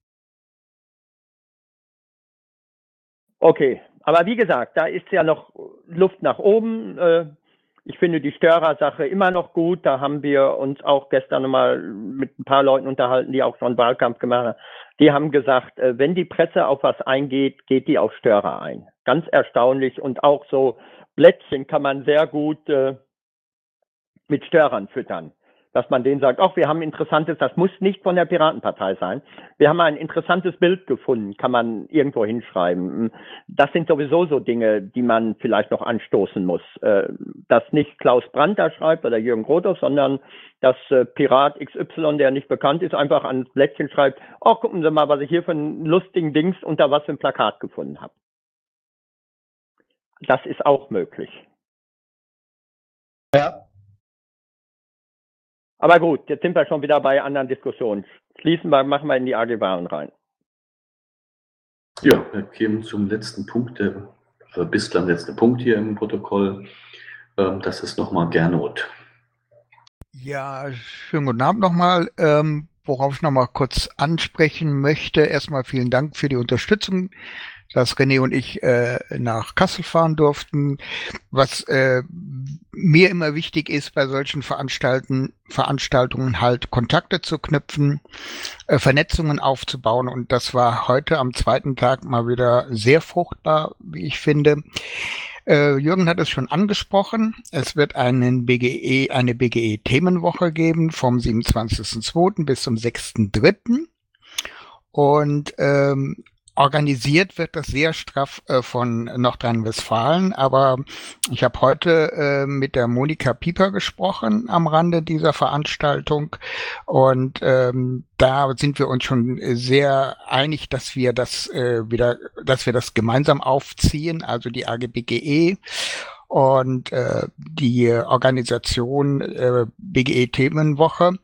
Speaker 5: Okay, aber wie gesagt, da ist ja noch Luft nach oben. Ich finde die Störersache immer noch gut. Da haben wir uns auch gestern mal mit ein paar Leuten unterhalten, die auch schon Wahlkampf gemacht haben. Die haben gesagt, wenn die Presse auf was eingeht, geht die auf Störer ein. Ganz erstaunlich und auch so Blättchen kann man sehr gut mit Störern füttern. Dass man denen sagt, ach, wir haben interessantes, das muss nicht von der Piratenpartei sein. Wir haben ein interessantes Bild gefunden, kann man irgendwo hinschreiben. Das sind sowieso so Dinge, die man vielleicht noch anstoßen muss. Dass nicht Klaus Brandt da schreibt oder Jürgen Grothoff, sondern dass Pirat XY, der nicht bekannt ist, einfach ans Blättchen schreibt, oh, gucken Sie mal, was ich hier für einen lustigen Dings unter was für ein Plakat gefunden habe. Das ist auch möglich.
Speaker 3: Ja.
Speaker 5: Aber gut, jetzt sind wir schon wieder bei anderen Diskussionen. Machen wir in die AG-Waren rein.
Speaker 1: Ja, wir kämen zum letzten Punkt, der bislang letzte Punkt hier im Protokoll. Das ist nochmal Gernot.
Speaker 7: Ja, schönen guten Abend nochmal. Worauf ich nochmal kurz ansprechen möchte. Erstmal vielen Dank für die Unterstützung, dass René und ich nach Kassel fahren durften. Was mir immer wichtig ist bei solchen Veranstaltungen halt Kontakte zu knüpfen, Vernetzungen aufzubauen. Und das war heute am zweiten Tag mal wieder sehr fruchtbar, wie ich finde. Jürgen hat es schon angesprochen. Es wird eine BGE-Themenwoche geben vom 27.02. bis zum 6.03. Und organisiert wird das sehr straff von Nordrhein-Westfalen, aber ich habe heute mit der Monika Pieper gesprochen am Rande dieser Veranstaltung und da sind wir uns schon sehr einig, dass wir das gemeinsam aufziehen, also die AG BGE und die Organisation BGE Themenwoche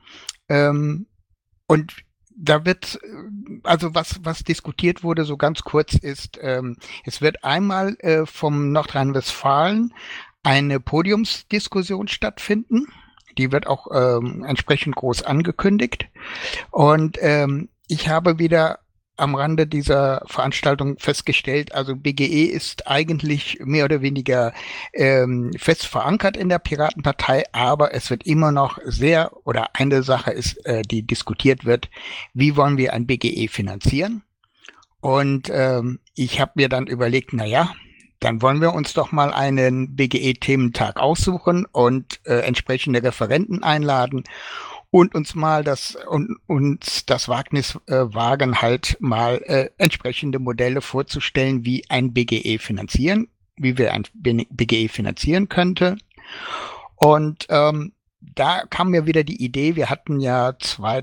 Speaker 7: und da wird, also was diskutiert wurde, so ganz kurz ist, es wird einmal vom Nordrhein-Westfalen eine Podiumsdiskussion stattfinden. Die wird auch entsprechend groß angekündigt. Und ich habe wieder am Rande dieser Veranstaltung festgestellt, also BGE ist eigentlich mehr oder weniger fest verankert in der Piratenpartei, aber es wird immer noch eine Sache ist, die diskutiert wird, wie wollen wir ein BGE finanzieren? Und ich habe mir dann überlegt, dann wollen wir uns doch mal einen BGE-Thementag aussuchen und entsprechende Referenten einladen und uns das Wagnis wagen, halt mal entsprechende Modelle vorzustellen, wie wir ein BGE finanzieren könnte. Und da kam mir wieder die Idee, wir hatten ja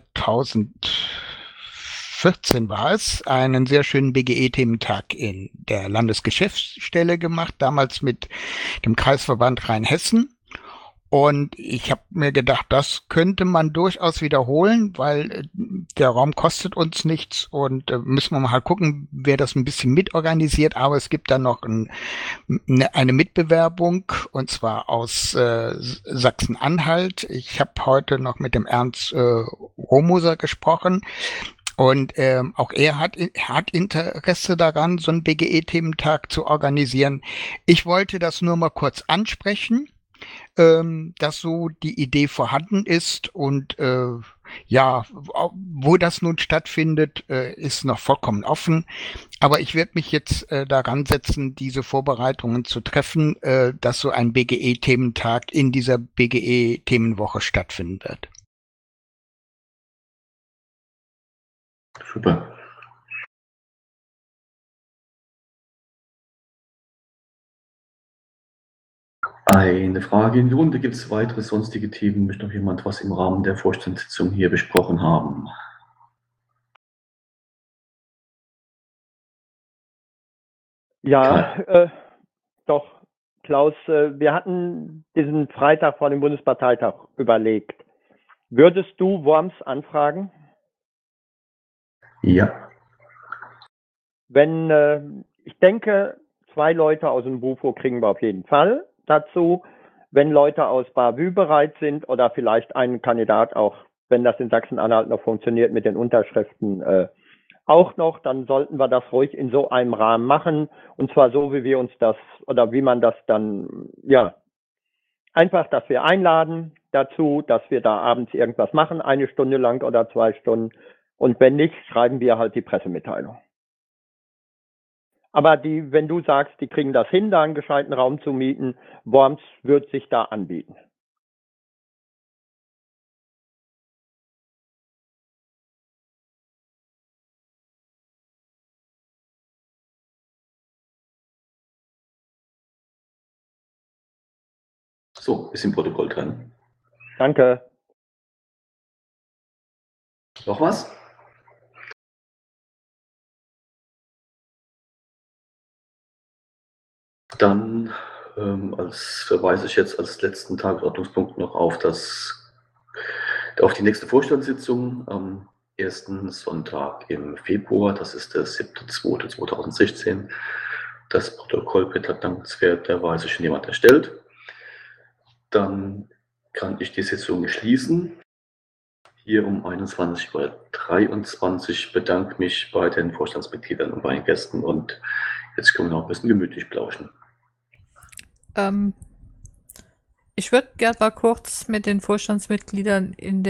Speaker 7: 2014 war es, einen sehr schönen BGE-Thementag in der Landesgeschäftsstelle gemacht, damals mit dem Kreisverband Rheinhessen. Und ich habe mir gedacht, das könnte man durchaus wiederholen, weil der Raum kostet uns nichts und müssen wir mal gucken, wer das ein bisschen mitorganisiert. Aber es gibt dann noch eine Mitbewerbung und zwar aus Sachsen-Anhalt. Ich habe heute noch mit dem Ernst Romoser gesprochen. Und auch er hat Interesse daran, so einen BGE-Thementag zu organisieren. Ich wollte das nur mal kurz ansprechen, dass so die Idee vorhanden ist und wo das nun stattfindet, ist noch vollkommen offen. Aber ich werde mich jetzt daran setzen, diese Vorbereitungen zu treffen, dass so ein BGE-Thementag in dieser BGE-Themenwoche stattfinden wird.
Speaker 1: Super. Eine Frage in die Runde. Gibt es weitere sonstige Themen? Möchte noch jemand was im Rahmen der Vorstandssitzung hier besprochen haben?
Speaker 5: Ja, doch, Klaus, wir hatten diesen Freitag vor dem Bundesparteitag überlegt. Würdest du Worms anfragen?
Speaker 1: Ja.
Speaker 5: Ich denke, 2 Leute aus dem Bufo kriegen wir auf jeden Fall dazu. Wenn Leute aus Bavü bereit sind oder vielleicht ein Kandidat auch, wenn das in Sachsen-Anhalt noch funktioniert mit den Unterschriften, auch noch, dann sollten wir das ruhig in so einem Rahmen machen. Und zwar so, wie wir uns das oder wie man das dann, einfach, dass wir einladen dazu, dass wir da abends irgendwas machen, 1 Stunde lang oder 2 Stunden. Und wenn nicht, schreiben wir halt die Pressemitteilung. Aber wenn du sagst, die kriegen das hin, da einen gescheiten Raum zu mieten, Worms wird sich da anbieten.
Speaker 1: So, ist im Protokoll drin.
Speaker 5: Danke.
Speaker 1: Noch was? Dann verweise ich jetzt als letzten Tagesordnungspunkt noch auf die nächste Vorstandssitzung am ersten Sonntag im Februar. Das ist der 7.2.2016. Das Protokoll wird dankenswerterweise schon jemand erstellt. Dann kann ich die Sitzung schließen. Hier um 21:23 Uhr bedanke mich bei den Vorstandsmitgliedern und bei den Gästen und jetzt können wir noch ein bisschen gemütlich plauschen.
Speaker 2: Ich würde gerne mal kurz mit den Vorstandsmitgliedern in